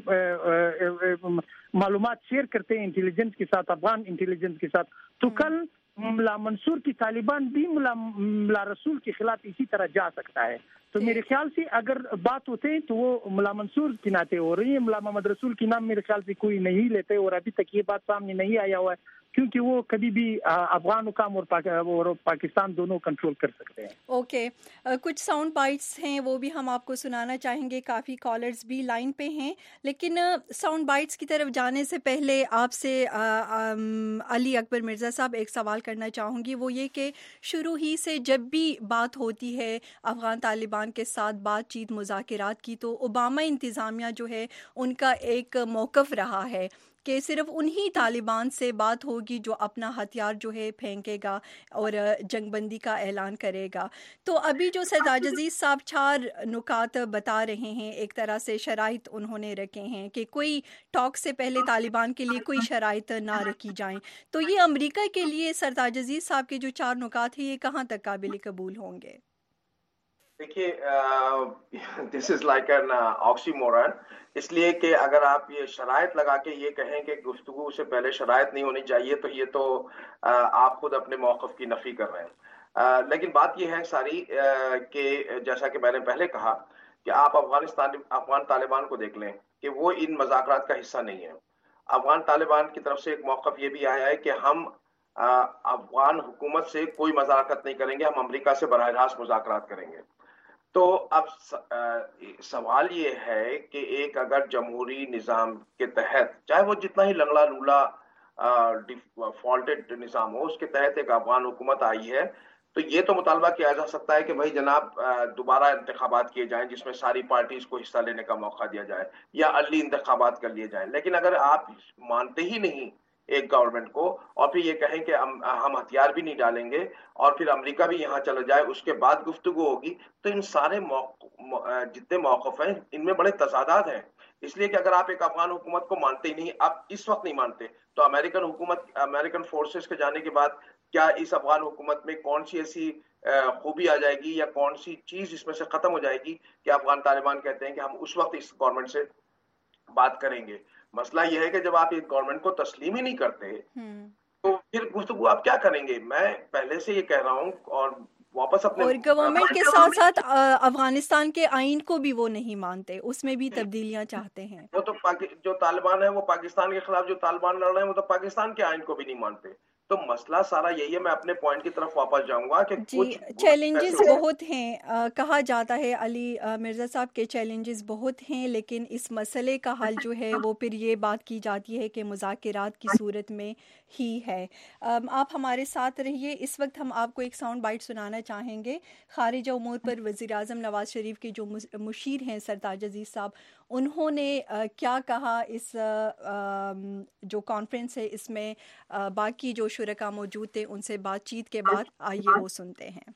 मालूमात शेयर करते हैं इंटेलिजेंस के साथ, अफगान इंटेलिजेंस के साथ, तो कल मुल्ला मंसूर की तालिबान भी मुल्ला मुल्ला रसूल के खिलाफ इसी तरह जा सकता है। तो मेरे ख्याल से अगर बात होते हैं तो वो मुल्ला मंसूर के नाते हो रही है, मुल्ला मोहम्मद रसूल की नाम मेरे ख्याल से कोई नहीं लेते और अभी तक ये बात सामने नहीं आया हुआ है, क्योंकि वो कभी भी अफगान हुकाम और, पाक, और पाकिस्तान दोनों कंट्रोल कर सकते हैं। Okay okay. uh, कुछ साउंड बाइट्स हैं वो भी हम आपको सुनाना चाहेंगे, काफ़ी कॉलर्स भी लाइन पे हैं, लेकिन साउंड uh, बाइट्स की तरफ जाने से पहले आपसे uh, um, अली अकबर मिर्ज़ा साहब एक सवाल करना चाहूँगी। वो ये कि शुरू ही से जब भी बात होती है अफ़गान तालिबान के साथ बातचीत मुज़ाकरात की, तो ओबामा इंतज़ामिया जो है उनका एक मौक़िफ़ रहा है कि सिर्फ उन्हीं तालिबान से बात होगी जो अपना हथियार जो है फेंकेगा और जंगबंदी का ऐलान करेगा। तो अभी जो सरताज अजीज़ साहब चार नुकात बता रहे हैं, एक तरह से शराइत उन्होंने रखे हैं कि कोई टॉक से पहले तालिबान के लिए कोई शराइत ना रखी जाएं, तो ये अमेरिका के लिए सरताज अजीज़ साहब के जो चार नुकात हैं ये कहाँ तक काबिल कबूल होंगे? देखिए, this is like an oxymoron, इसलिए कि अगर आप ये शराइत लगा के ये कहें कि गुफ्तगू से पहले शराइत नहीं होनी चाहिए, तो ये तो uh, आप खुद अपने मौक़िफ़ की नफ़ी कर रहे हैं। uh, लेकिन बात ये है सारी uh, कि जैसा कि मैंने पहले कहा कि आप अफगानिस्तान अफगान तालिबान को देख लें कि वो इन मज़ाकरात का हिस्सा नहीं है। अफगान तालिबान की तरफ से एक मौक़िफ़ ये भी आया है कि हम uh, अफगान हुकूमत से कोई मज़ाकरत नहीं करेंगे, हम अमरीका से बराह रास्त मुज़ाकरात करेंगे। तो अब सवाल ये है कि एक अगर जमहूरी निज़ाम के तहत, चाहे वो जितना ही लंगड़ा लूला डिफॉल्टेड निज़ाम हो, उसके तहत एक अफगान हुकूमत आई है, तो ये तो मुतालबा किया जा सकता है कि भाई जनाब दोबारा इंतखाबात किए जाएं जिसमें सारी पार्टीज को हिस्सा लेने का मौका दिया जाए या अर्ली इंतखाबात कर लिए जाएं। लेकिन अगर आप मानते ही नहीं एक गवर्नमेंट को और फिर ये कहें कि हम हम हथियार भी नहीं डालेंगे और फिर अमेरिका भी यहाँ चला जाए, उसके बाद गुफ्तगू होगी, तो इन सारे जितने मौक़िफ़ हैं इनमें बड़े तजादात हैं। इसलिए कि अगर आप एक अफगान हुकूमत को मानते ही नहीं, आप इस वक्त नहीं मानते, तो अमेरिकन हुकूमत अमेरिकन फोर्सेस के जाने के बाद क्या इस अफगान हुकूमत में कौन सी ऐसी खूबी आ जाएगी या कौन सी चीज इसमें से खत्म हो जाएगी कि अफगान तालिबान कहते हैं कि हम उस वक्त इस गवर्नमेंट से बात करेंगे। मसला यह है कि जब आप एक गवर्नमेंट को तस्लीम ही नहीं करते तो फिर गुफ्तगू आप क्या करेंगे। मैं पहले से ये कह रहा हूँ और वापस अपने और गवर्नमेंट के साथ साथ अफगानिस्तान के आइन को भी वो नहीं मानते, उसमें भी तब्दीलियां चाहते हैं। वो तो जो तालिबान है वो पाकिस्तान के खिलाफ जो तालिबान लड़ रहे हैं वो तो पाकिस्तान के आइन को भी नहीं मानते। تو مسئلہ سارا یہی ہے. میں اپنے پوائنٹ کی طرف واپس جاؤں گا کہ جی کچھ چیلنجز بہت ہیں. آ, کہا جاتا ہے علی آ, مرزا صاحب کے چیلنجز بہت ہیں، لیکن اس مسئلے کا حل جو ہے وہ پھر یہ بات کی جاتی ہے کہ مذاکرات کی صورت میں ہی ہے. آم, آپ ہمارے ساتھ رہیے. اس وقت ہم آپ کو ایک ساؤنڈ بائٹ سنانا چاہیں گے. خارجہ امور پر وزیر اعظم نواز شریف کے جو مشیر ہیں سرتاج عزیز صاحب، انہوں نے آ, کیا کہا اس آ, جو کانفرنس ہے اس میں آ, باقی جو شرکا موجود تھے ان سے بات چیت کے بعد، آئیے وہ سنتے ہیں.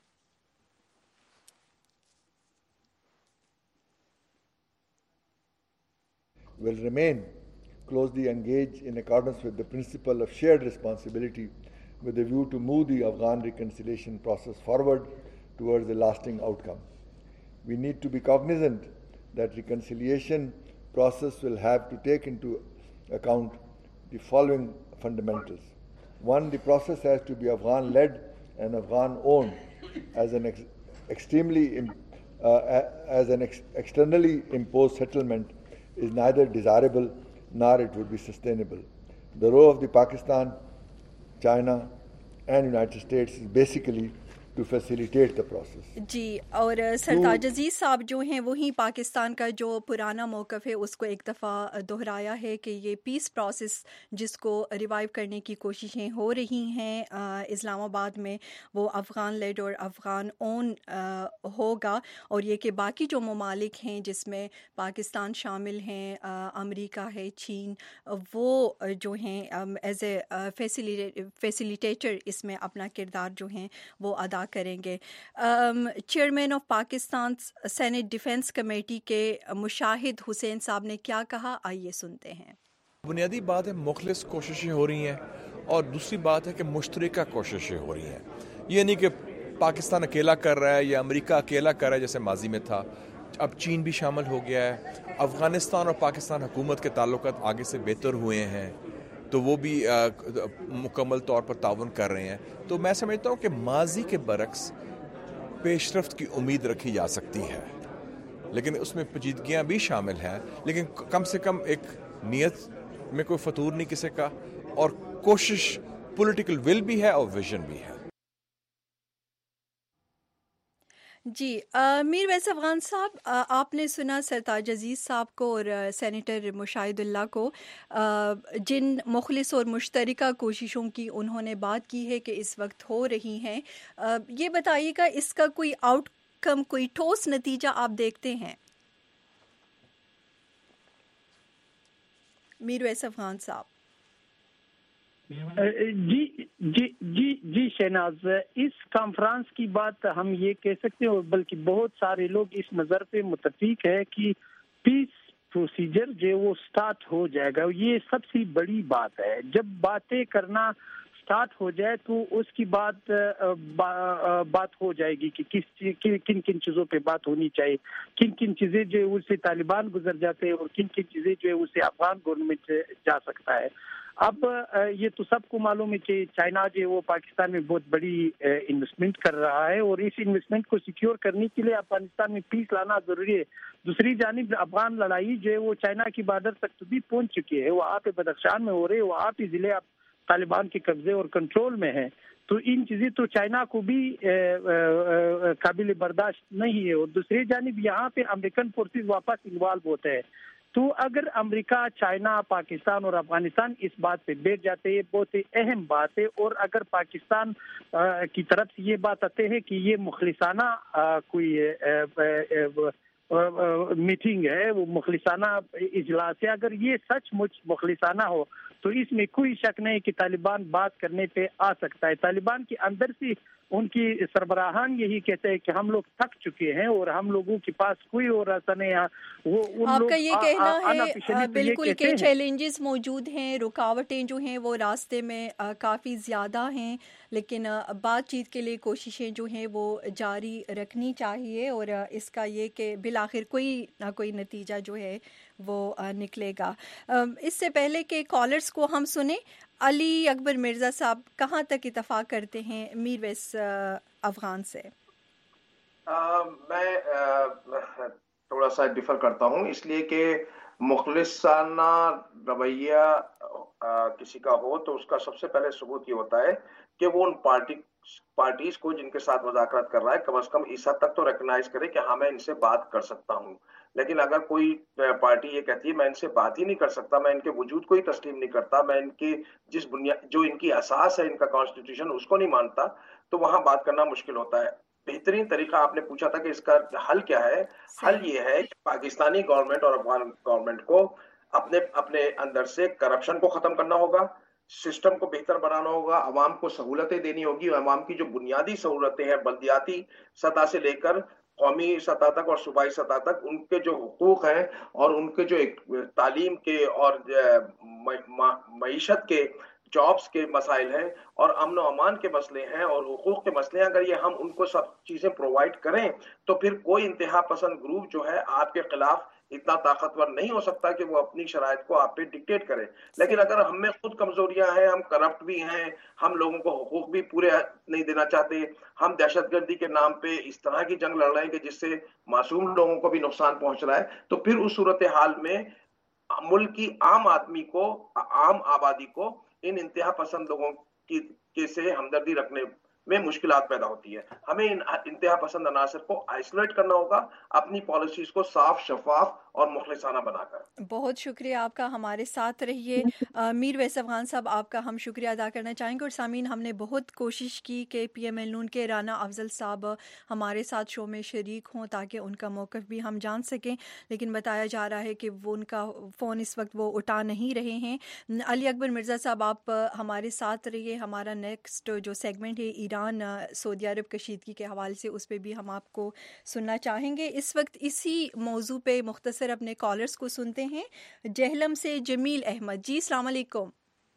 will remain closely engaged in accordance with the principle of shared responsibility with a view to move the Afghan reconciliation process forward towards a lasting outcome. We need to be cognizant that reconciliation process will have to take into account the following fundamentals. One, the process has to be Afghan-led and Afghan-owned, as an ex- extremely im- uh, as an ex- externally imposed settlement is neither desirable nor it would be sustainable. The role of the Pakistan, China and United States is basically to facilitate the process. جی، اور سرتاج عزیز صاحب جو ہیں وہی پاکستان کا جو پرانا موقف ہے اس کو ایک دفعہ دہرایا ہے کہ یہ پیس پروسیس جس کو ریوائیو کرنے کی کوششیں ہو رہی ہیں اسلام آباد میں، وہ افغان لیڈ اور افغان اون ہوگا، اور یہ کہ باقی جو ممالک ہیں جس میں پاکستان شامل ہیں، امریکہ ہے، چین، وہ جو ہیں ایز اے فیسیلیٹیٹر اس میں اپنا کردار جو ہیں وہ ادا کریں گے. Chairman of Pakistan senate defence committee کے مشاہد حسین صاحب نے کیا کہا، آئیے سنتے ہیں. بنیادی بات ہے مخلص کوششیں ہو رہی ہیں، اور دوسری بات ہے کہ مشترکہ کوششیں ہو رہی ہیں. یہ نہیں کہ پاکستان اکیلا کر رہا ہے یا امریکہ اکیلا کر رہا ہے جیسے ماضی میں تھا. اب چین بھی شامل ہو گیا ہے. افغانستان اور پاکستان حکومت کے تعلقات آگے سے بہتر ہوئے ہیں، تو وہ بھی مکمل طور پر تعاون کر رہے ہیں. تو میں سمجھتا ہوں کہ ماضی کے برعکس پیش رفت کی امید رکھی جا سکتی ہے، لیکن اس میں پیچیدگیاں بھی شامل ہیں، لیکن کم سے کم ایک نیت میں کوئی فتور نہیں کسی کا، اور کوشش پولیٹیکل ول بھی ہے اور ویژن بھی ہے. جی میر ویس افغان صاحب، آپ نے سنا سرتاج عزیز صاحب کو اور سینیٹر مشاہد اللہ کو، جن مخلص اور مشترکہ کوششوں کی انہوں نے بات کی ہے کہ اس وقت ہو رہی ہیں. یہ بتائیے گا اس کا کوئی آؤٹ کم، کوئی ٹھوس نتیجہ آپ دیکھتے ہیں؟ میر ویس افغان صاحب. جی جی جی جی شہناز، اس کانفرنس کی بات ہم یہ کہہ سکتے ہیں، اور بلکہ بہت سارے لوگ اس نظر پہ متفق ہے کہ پیس پروسیجر جو وہ سٹارٹ ہو جائے گا. یہ سب سے بڑی بات ہے. جب باتیں کرنا سٹارٹ ہو جائے تو اس کی بات بات ہو جائے گی کہ کس کن کن چیزوں پہ بات ہونی چاہیے، کن کن چیزیں جو اس سے طالبان گزر جاتے ہیں اور کن کن چیزیں جو ہے اس سے افغان گورنمنٹ جا سکتا ہے. اب یہ تو سب کو معلوم ہے کہ چائنا جو ہے وہ پاکستان میں بہت بڑی انویسٹمنٹ کر رہا ہے، اور اس انویسٹمنٹ کو سیکیور کرنے کے لیے افغانستان میں پیس لانا ضروری ہے. دوسری جانب افغان لڑائی جو ہے وہ چائنا کی بارڈر تک تو بھی پہنچ چکی ہے، وہ آپ بدخشان میں ہو رہے، وہ آپ ہی ضلع طالبان کے قبضے اور کنٹرول میں ہیں. تو ان چیزیں تو چائنا کو بھی قابل برداشت نہیں ہے. اور دوسری جانب یہاں پہ امریکن فورسز واپس انوالو ہوتے ہیں. تو اگر امریکہ، چائنا، پاکستان اور افغانستان اس بات پہ بیٹھ جاتے ہیں، بہت اہم بات ہے. اور اگر پاکستان کی طرف سے یہ بات آتے ہیں کہ یہ مخلصانہ کوئی میٹنگ ہے، وہ مخلصانہ اجلاس ہے، اگر یہ سچ مچ مخلصانہ ہو تو اس میں کوئی شک نہیں کہ طالبان بات کرنے پہ آ سکتا ہے. طالبان کے اندر سے ان کی سربراہان یہی کہتے ہیں کہ ہم لوگ تھک چکے ہیں اور ہم لوگوں کے پاس کوئی اور راستہ نہیں ہے. وہ آپ کا یہ کہنا ہے بالکل کہ چیلنجز موجود ہیں، رکاوٹیں جو ہیں وہ راستے میں کافی زیادہ ہیں، لیکن بات چیت کے لیے کوششیں جو ہیں وہ جاری رکھنی چاہیے، اور اس کا یہ کہ بالآخر کوئی نہ کوئی نتیجہ جو ہے وہ نکلے گا. اس سے پہلے کہ کالرز کو ہم سنیں، علی اکبر مرزا صاحب کہاں تک اتفاق کرتے ہیں میر ویس افغان سے؟ میں تھوڑا سا ڈیفر کرتا ہوں، اس لیے کہ مخلصانہ رویہ کسی کا ہو تو اس کا سب سے پہلے ثبوت یہ ہوتا ہے کہ وہ ان پارٹی پارٹیز کو جن کے ساتھ مذاکرات کر رہا ہے کم از کم اس حد تک تو ریکگنائز کرے کہ ہاں میں ان سے بات کر سکتا ہوں. لیکن اگر کوئی پارٹی یہ کہتی ہے میں ان سے بات ہی نہیں کر سکتا, میں ان کے وجود کو ہی تسلیم نہیں کرتا, میں ان کی جس بنیاد جو ان کی اساس ہے ان کا کانسٹیٹیوشن اس کو نہیں مانتا, تو وہاں بات کرنا مشکل ہوتا ہے. بہترین طریقہ آپ نے پوچھا تھا کہ اس کا حل کیا ہے. حل یہ ہے کہ پاکستانی گورنمنٹ اور افغان گورنمنٹ کو اپنے اپنے اندر سے کرپشن کو ختم کرنا ہوگا, سسٹم کو بہتر بنانا ہوگا, عوام کو سہولتیں دینی ہوگی, عوام کی جو بنیادی سہولتیں ہیں بلدیاتی سطح سے لے کر قومی سطح تک اور صوبائی سطح تک ان کے جو حقوق ہیں اور ان کے جو تعلیم کے اور معیشت کے جابس کے مسائل ہیں اور امن و امان کے مسئلے ہیں اور حقوق کے مسئلے ہیں, اگر یہ ہم ان کو سب چیزیں پرووائڈ کریں تو پھر کوئی انتہا پسند گروپ جو ہے آپ کے خلاف اتنا طاقتور نہیں ہو سکتا کہ وہ اپنی شرائط کو آپ پہ ڈکٹیٹ کرے. لیکن اگر ہم میں خود کمزوریاں ہیں, ہم کرپٹ بھی ہیں, ہم لوگوں کو حقوق بھی پورے نہیں دینا چاہتے, ہم دہشت گردی کے نام پہ اس طرح کی جنگ لڑ رہے ہیں کہ جس سے معصوم لوگوں کو بھی نقصان پہنچ رہا ہے, تو پھر اس صورتحال میں ملک کی عام آدمی کو, عام آبادی کو ان انتہا پسند لوگوں کی کے سے ہمدردی رکھنے میں مشکلات پیدا ہوتی ہے. ہمیں ان انتہا پسند عناصر کو آئسولیٹ کرنا ہوگا, اپنی پالیسیز کو صاف, شفاف اور مخلصانہ بنا کر. بہت شکریہ آپ کا, ہمارے ساتھ رہیے. میر ویس افغان صاحب, آپ کا ہم شکریہ ادا کرنا چاہیں گے. اور سامعین, ہم نے بہت کوشش کی کہ پی ایم ایل نون کے رانا افضل صاحب ہمارے ساتھ شو میں شریک ہوں تاکہ ان کا موقف بھی ہم جان سکیں, لیکن بتایا جا رہا ہے کہ وہ ان کا فون اس وقت وہ اٹھا نہیں رہے ہیں. علی اکبر مرزا صاحب, آپ ہمارے ساتھ رہیے. ہمارا نیکسٹ جو سیگمنٹ ہے ایران سعودی عرب کشیدگی کے حوالے سے, اس پہ بھی ہم آپ کو سننا چاہیں گے. اس وقت اسی موضوع پہ مختصر اپنے کالرز کو سنتے ہیں. جہلم سے جمیل احمد. جی السلام علیکم.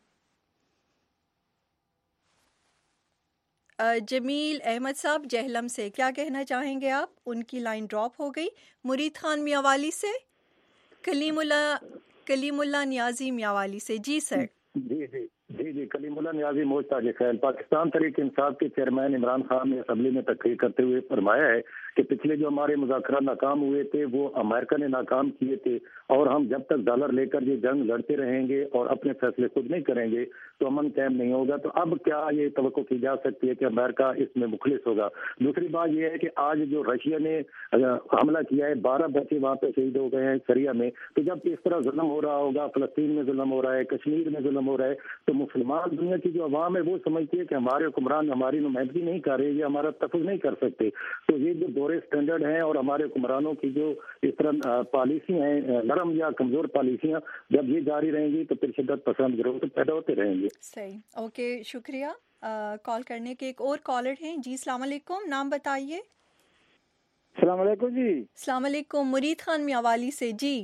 جمیل احمد صاحب جہلم سے, کیا کہنا چاہیں گے آپ؟ ان کی لائن ڈراپ ہو گئی. مرید خان میاوالی سے, کلیم اللہ کلیم اللہ نیازی میاوالی سے. جی سر. جی جی جی جی کلیم اللہ نیازی موج تاج خیل. پاکستان تحریک انصاف کے چیئرمین عمران خان نے اسمبلی میں تقریر کرتے ہوئے فرمایا ہے کہ پچھلے جو ہمارے مذاکرات ناکام ہوئے تھے وہ امریکہ نے ناکام کیے تھے, اور ہم جب تک ڈالر لے کر یہ جنگ لڑتے رہیں گے اور اپنے فیصلے خود نہیں کریں گے تو امن قائم نہیں ہوگا. تو اب کیا یہ توقع کی جا سکتی ہے کہ امریکہ اس میں مخلص ہوگا؟ دوسری بات یہ ہے کہ آج جو رشیا نے حملہ کیا ہے, بارہ بچے وہاں پہ شہید ہو گئے ہیں سریا میں, تو جب اس طرح ظلم ہو رہا ہوگا, فلسطین میں ظلم ہو رہا ہے, کشمیر میں ظلم ہو رہا ہے, تو مسلمان دنیا کی جو عوام ہے وہ سمجھتی ہے کہ ہمارے حکمران ہماری نمائندگی نہیں کر رہے, یہ ہمارا تحفظ نہیں کر سکتے. تو یہ جو دورے اسٹینڈرڈ ہیں اور ہمارے حکمرانوں کی جو اس طرح پالیسی ہیں, نرم یا کمزور پالیسیاں, جب یہ جاری رہیں گی تو پھر شدت پسند گروہ پیدا ہوتے رہیں گے. صحیح, اوکے, شکریہ کال کرنے کے. ایک اور کالر ہیں. جی السلام علیکم, نام بتائیے. السلام علیکم. جی السلام علیکم, مرید خان میاوالی سے. جی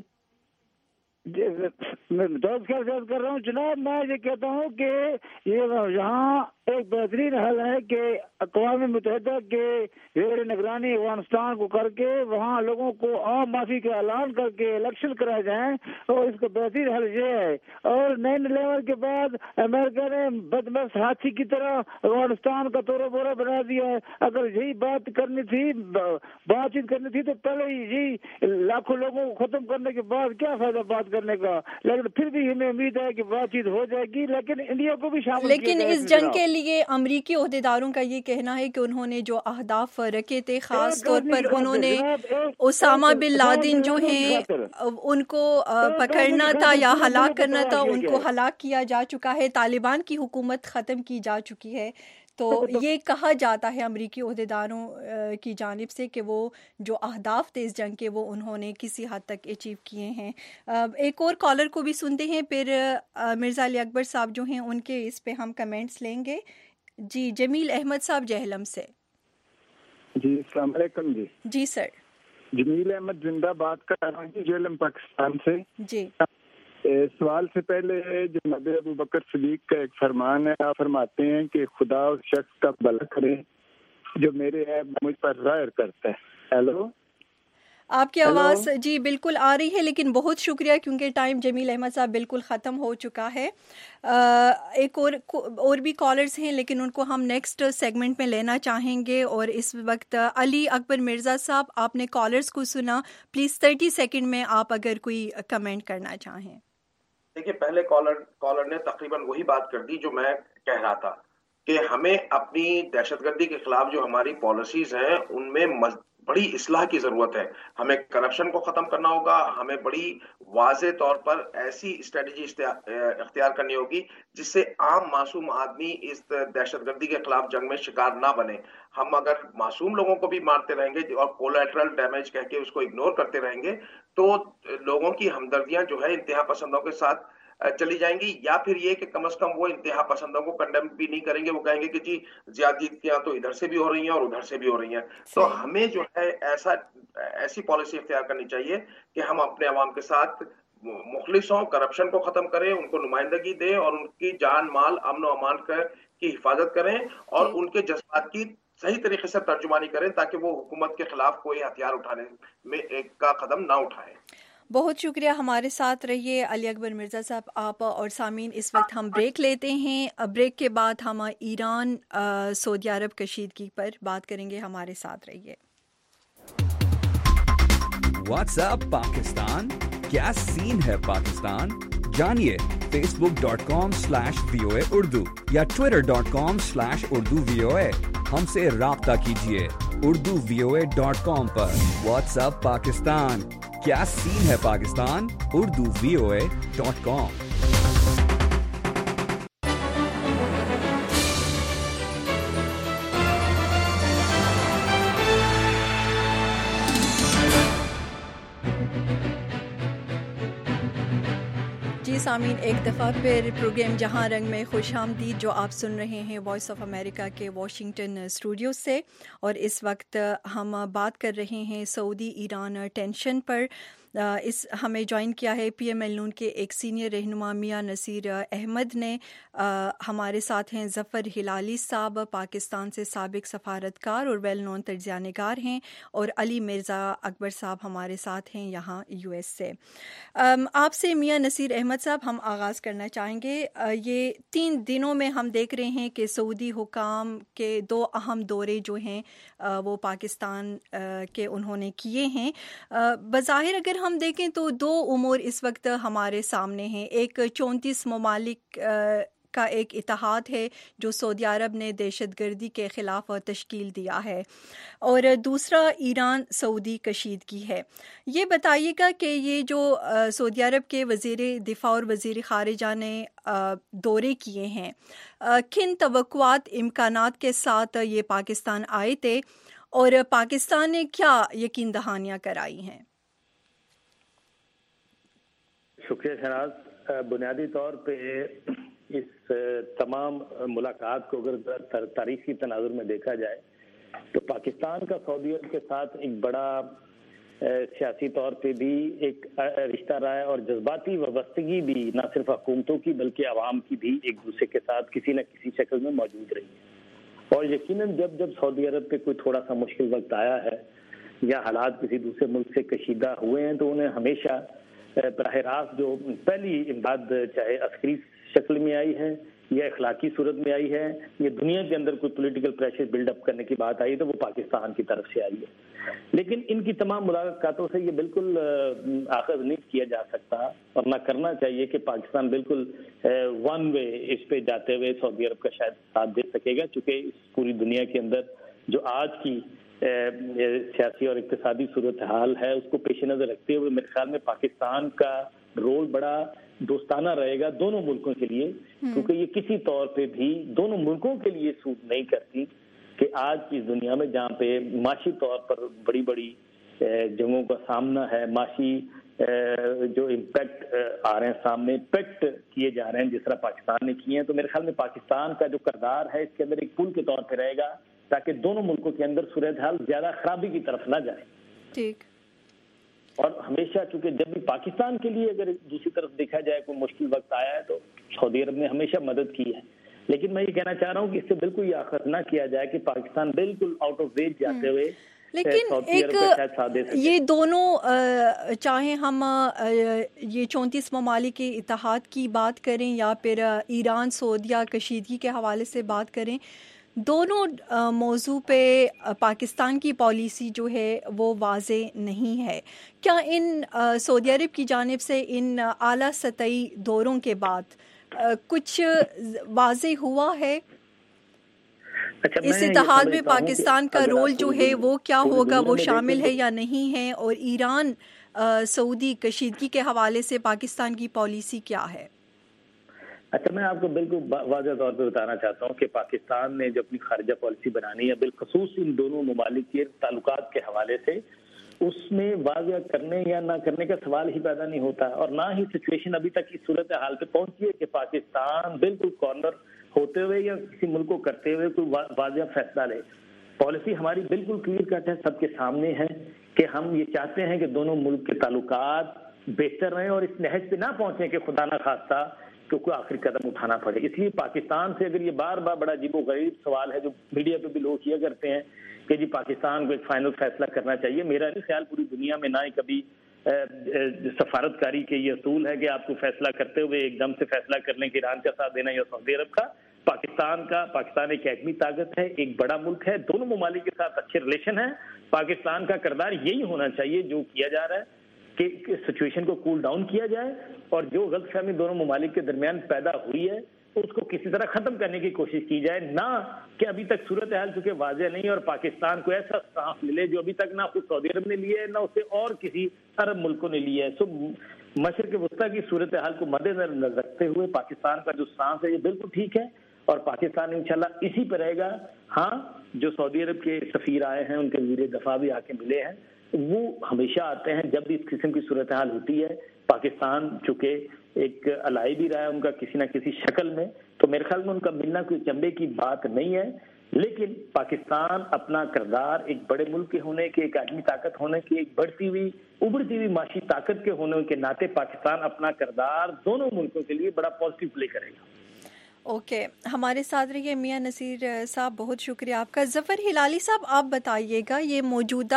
جی میں دوست کا عرض کر رہا ہوں جناب. میں یہ کہتا ہوں کہ یہ یہاں ایک بہترین حل ہے کہ اقوام متحدہ کے زیر نگرانی افغانستان کو کر کے وہاں لوگوں کو عام معافی کا اعلان کر کے الیکشن کرائے جائیں, اور اس کا بہترین حل یہ ہے. اور نائن الیون کے بعد امریکہ نے بدمست ہاتھی کی طرح افغانستان کا توڑا بورا بنا دیا ہے. اگر یہی بات کرنی تھی, بات چیت کرنی تھی, تو پہلے یہی لاکھوں لوگوں کو ختم کرنے کے بعد کیا فائدہ بات کرنے کا. لیکن پھر بھی ہمیں امید ہے کہ بات چیت ہو جائے گی, لیکن انڈیا کو بھی شامل لیکن اس جنگ کے لیے امریکی عہدیداروں کا یہ کہنا ہے کہ انہوں نے جو اہداف رکھے تھے, خاص طور پر انہوں نے اسامہ بن لادن جو ہیں ان کو پکڑنا تھا یا ہلاک کرنا تھا, ان کو ہلاک کیا جا چکا ہے. طالبان کی حکومت ختم کی جا چکی ہے. تو یہ کہا جاتا ہے امریکی عہدیداروں کی جانب سے کہ وہ جو اہداف تھے اس جنگ کے وہ انہوں نے کسی حد تک اچیو کیے ہیں. ایک اور کالر کو بھی سنتے ہیں, پھر مرزا علی اکبر صاحب جو ہیں ان کے اس پہ ہم کمنٹس لیں گے. جی جمیل احمد صاحب جہلم سے. جی السلام علیکم. جی جی سر. جمیل احمد زندہ بات کر رہا ہوں جہلم پاکستان سے. جی سوال سے پہلے جناب ابو بکر صدیق کا ایک فرمان ہے, آپ فرماتے ہیں کہ خدا اس شخص کا بھلا کرے جو میرے عیب مجھ پر ظاہر کرتا ہے. ہیلو, آپ کی آواز جی بالکل آ رہی ہے, لیکن بہت شکریہ کیونکہ ٹائم جمیل احمد صاحب بالکل ختم ہو چکا ہے. ایک اور اور بھی کالرز ہیں لیکن ان کو ہم نیکسٹ سیگمنٹ میں لینا چاہیں گے. اور اس وقت علی اکبر مرزا صاحب, آپ نے کالرز کو سنا, پلیز تھرٹی سیکنڈ میں آپ اگر کوئی کمنٹ کرنا چاہیں. دیکھیے پہلے کالر کالر نے تقریباً وہی بات کر دی جو میں کہہ رہا تھا کہ ہمیں اپنی دہشت گردی کے خلاف جو ہماری پالیسیز ہیں ان میں بڑی اصلاح کی ضرورت ہے. ہمیں کرپشن کو ختم کرنا ہوگا, ہمیں بڑی واضح طور پر ایسی اسٹریٹجی اختیار کرنی ہوگی جس سے عام معصوم آدمی اس دہشت گردی کے خلاف جنگ میں شکار نہ بنے. ہم اگر معصوم لوگوں کو بھی مارتے رہیں گے اور کولیٹرل ڈیمیج کہہ کے اس کو اگنور کرتے رہیں گے تو لوگوں کی ہمدردیاں جو ہے انتہا پسندوں کے ساتھ چلی جائیں گی, یا پھر یہ کہ کم از کم وہ انتہا پسندوں کو کنڈیم بھی نہیں کریں گے, وہ کہیں گے کہ جی زیادتیاں تو ادھر سے بھی ہو رہی ہیں اور ادھر سے بھی ہو رہی ہیں. تو ہمیں جو ہے ایسا ایسی پالیسی اختیار کرنی چاہیے کہ ہم اپنے عوام کے ساتھ مخلص ہوں, کرپشن کو ختم کریں, ان کو نمائندگی دیں اور ان کی جان مال امن و امان کی حفاظت کریں اور ان کے جذبات کی صحیح طریقے سے ترجمانی کریں تاکہ وہ حکومت کے خلاف کوئی ہتھیار اٹھانے میں ایک کا قدم نہ اٹھائیں. بہت شکریہ, ہمارے ساتھ رہیے علی اکبر مرزا صاحب آپ. اور سامعین اس وقت ہم بریک لیتے ہیں, بریک کے بعد ہم ایران سعودی عرب کشیدگی پر بات کریں گے, ہمارے ساتھ رہیے. واٹس ایپ پاکستان, کیا سین ہے پاکستان, جانیے Facebook dot com slash V O A Urdu یا Twitter dot com slash Urdu V O A. ہم سے رابطہ کیجیے Urdu V O A dot com پر. واٹس ایپ پاکستان, کیا سین ہے Pakistan, Urdu V O A dot com. جی سامعین, ایک دفعہ پھر پروگرام جہاں رنگ میں خوش آمدید جو آپ سن رہے ہیں وائس آف امریکہ کے واشنگٹن اسٹوڈیو سے. اور اس وقت ہم بات کر رہے ہیں سعودی ایران ٹینشن پر. اس ہمیں جوائن کیا ہے پی ایم ایل نون کے ایک سینئر رہنما میاں نصیر احمد نے. ہمارے ساتھ ہیں ظفر ہلالی صاحب, پاکستان سے سابق سفارتکار اور ویل نون تجزیہ نگار ہیں, اور علی مرزا اکبر صاحب ہمارے ساتھ ہیں یہاں یو ایس سے. آپ سے میاں نصیر احمد صاحب ہم آغاز کرنا چاہیں گے. یہ تین دنوں میں ہم دیکھ رہے ہیں کہ سعودی حکام کے دو اہم دورے جو ہیں وہ پاکستان کے انہوں نے کیے ہیں. بظاہر اگر ہم دیکھیں تو دو امور اس وقت ہمارے سامنے ہیں. ایک چونتیس ممالک کا ایک اتحاد ہے جو سعودی عرب نے دہشت گردی کے خلاف تشکیل دیا ہے, اور دوسرا ایران سعودی کشیدگی ہے. یہ بتائیے گا کہ یہ جو سعودی عرب کے وزیر دفاع اور وزیر خارجہ نے دورے کیے ہیں, کن توقعات امکانات کے ساتھ یہ پاکستان آئے تھے, اور پاکستان نے کیا یقین دہانیاں کرائی ہیں؟ شکریہ شہناز. بنیادی طور پہ اس تمام ملاقات کو اگر تاریخی تناظر میں دیکھا جائے تو پاکستان کا سعودی عرب کے ساتھ ایک بڑا سیاسی طور پہ بھی ایک رشتہ رہا ہے, اور جذباتی وابستگی بھی نہ صرف حکومتوں کی بلکہ عوام کی بھی ایک دوسرے کے ساتھ کسی نہ کسی شکل میں موجود رہی ہے. اور یقیناً جب جب سعودی عرب پہ کوئی تھوڑا سا مشکل وقت آیا ہے یا حالات کسی دوسرے ملک سے کشیدہ ہوئے ہیں تو انہیں ہمیشہ براہ راست جو پہلی امداد چاہے عسکری شکل میں آئی ہے یا اخلاقی صورت میں آئی ہے یا دنیا کے اندر کوئی پولیٹیکل پریشر بلڈ اپ کرنے کی بات آئی تو وہ پاکستان کی طرف سے آئی ہے. لیکن ان کی تمام ملاقاتوں سے یہ بالکل آخذ نہیں کیا جا سکتا اور نہ کرنا چاہیے کہ پاکستان بالکل ون وے اس پہ جاتے ہوئے سعودی عرب کا شاید ساتھ دے سکے گا, چونکہ اس پوری دنیا کے اندر جو آج کی سیاسی اور اقتصادی صورتحال ہے اس کو پیش نظر رکھتے ہوئے میرے خیال میں پاکستان کا رول بڑا دوستانہ رہے گا دونوں ملکوں کے لیے, کیونکہ یہ کسی طور پہ بھی دونوں ملکوں کے لیے سوٹ نہیں کرتی کہ آج کی دنیا میں جہاں پہ معاشی طور پر بڑی بڑی جنگوں کا سامنا ہے, معاشی جو امپیکٹ آ رہے ہیں سامنے, امپیکٹ کیے جا رہے ہیں جس طرح پاکستان نے کیے ہیں, تو میرے خیال میں پاکستان کا جو کردار ہے اس کے اندر ایک پل کے طور پہ رہے گا تاکہ دونوں ملکوں کے اندر صورتحال زیادہ خرابی کی طرف نہ جائے. ٹھیک. اور ہمیشہ چونکہ جب بھی پاکستان کے لیے اگر دوسری طرف دیکھا جائے کوئی مشکل وقت آیا ہے تو سعودی عرب نے ہمیشہ مدد کی ہے, لیکن میں یہ کہنا چاہ رہا ہوں کہ اس سے بالکل یہ آخذ نہ کیا جائے کہ پاکستان بالکل آؤٹ آف ویج جاتے ہوئے لیکن ایک یہ دونوں چاہے ہم یہ چونتیس ممالک کے اتحاد کی بات کریں یا پھر ایران سعودیہ کشیدگی کے حوالے سے بات کریں, دونوں موضوع پہ پاکستان کی پالیسی جو ہے وہ واضح نہیں ہے. کیا ان سعودی عرب کی جانب سے ان اعلیٰ سطحی دوروں کے بعد کچھ واضح ہوا ہے؟ اس اتحاد میں پاکستان کا رول جو ہے وہ کیا ہوگا، وہ شامل ہے یا نہیں ہے؟ اور ایران سعودی کشیدگی کے حوالے سے پاکستان کی پالیسی کیا ہے؟ اچھا، میں آپ کو بالکل واضح طور پہ بتانا چاہتا ہوں کہ پاکستان نے جو اپنی خارجہ پالیسی بنانی ہے بالخصوص ان دونوں ممالک کے تعلقات کے حوالے سے، اس میں واضح کرنے یا نہ کرنے کا سوال ہی پیدا نہیں ہوتا، اور نہ ہی سچویشن ابھی تک اس صورتحال پہ پہنچی ہے کہ پاکستان بالکل کارنر ہوتے ہوئے یا کسی ملک کو کرتے ہوئے کوئی واضح فیصلہ لے. پالیسی ہماری بالکل کلیئر کٹ ہے، سب کے سامنے ہے کہ ہم یہ چاہتے ہیں کہ دونوں ملک کے تعلقات بہتر رہیں اور اس نہج پہ نہ پہنچیں کہ خدا نہ خواستہ کہ کوئی آخری قدم اٹھانا پڑے. اس لیے پاکستان سے اگر یہ بار بار بڑا عجیب و غریب سوال ہے جو میڈیا پہ بھی لوگ کیا کرتے ہیں کہ جی پاکستان کو ایک فائنل فیصلہ کرنا چاہیے، میرا نہیں خیال پوری دنیا میں نہ ہی کبھی سفارتکاری کے یہ اصول ہے کہ آپ کو فیصلہ کرتے ہوئے ایک دم سے فیصلہ کرنے کے ایران کا ساتھ دینا یا سعودی عرب کا. پاکستان کا پاکستان ایک ایٹمی طاقت ہے، ایک بڑا ملک ہے، دونوں ممالک کے ساتھ اچھے ریلیشن ہیں. پاکستان کا کردار یہی ہونا چاہیے جو کیا جا رہا ہے کہ سچویشن کو کول ڈاؤن کیا جائے اور جو غلط فہمی دونوں ممالک کے درمیان پیدا ہوئی ہے اس کو کسی طرح ختم کرنے کی کوشش کی جائے، نہ کہ ابھی تک صورتحال چونکہ واضح نہیں اور پاکستان کو ایسا سانس ملے جو ابھی تک نہ خود سعودی عرب نے لیا ہے نہ اسے اور کسی عرب ملکوں نے لیا ہے. سو مشرق وسطیٰ کی صورتحال کو مد نظر رکھتے ہوئے پاکستان کا جو سانس ہے یہ بالکل ٹھیک ہے اور پاکستان انشاءاللہ اسی پہ رہے گا. ہاں، جو سعودی عرب کے سفیر آئے ہیں، ان کے وزیر دفاع بھی آ کے ملے ہیں، وہ ہمیشہ آتے ہیں جب بھی اس قسم کی صورتحال ہوتی ہے. پاکستان چونکہ ایک الائی بھی رہا ہے ان کا کسی نہ کسی شکل میں، تو میرے خیال میں ان کا ملنا کوئی چمبے کی بات نہیں ہے. لیکن پاکستان اپنا کردار ایک بڑے ملک کے ہونے کے، ایک آدمی طاقت ہونے کی، ایک بڑھتی ہوئی ابھرتی ہوئی معاشی طاقت کے ہونے کے ناطے پاکستان اپنا کردار دونوں ملکوں کے لیے بڑا پازیٹیو پلے کرے گا. Okay okay. ہمارے ساتھ رہیے میاں نصیر صاحب، بہت شکریہ آپ کا. ظفر ہلالی صاحب، آپ بتائیے گا یہ موجودہ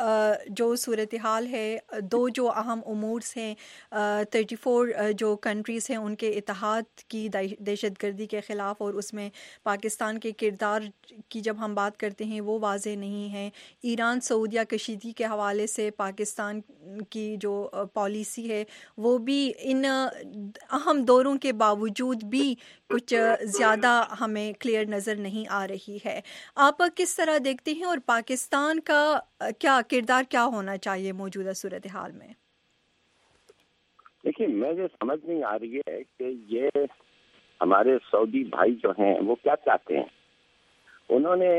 جو صورتحال ہے، دو جو اہم امورس ہیں، تھرٹی فور جو کنٹریز ہیں ان کے اتحاد کی دہشت گردی کے خلاف، اور اس میں پاکستان کے کردار کی جب ہم بات کرتے ہیں وہ واضح نہیں ہے. ایران سعودیہ کشیدگی کے حوالے سے پاکستان کی جو پالیسی ہے وہ بھی ان اہم دوروں کے باوجود بھی کچھ زیادہ ہمیں کلیئر نظر نہیں آ رہی ہے. آپ کس طرح دیکھتے ہیں اور پاکستان کا کیا کردار کیا ہونا چاہیے موجودہ صورتحال میں؟ دیکھیے، مجھے سمجھ نہیں آ رہی ہے کہ یہ ہمارے سعودی بھائی جو ہیں وہ کیا چاہتے ہیں. انہوں نے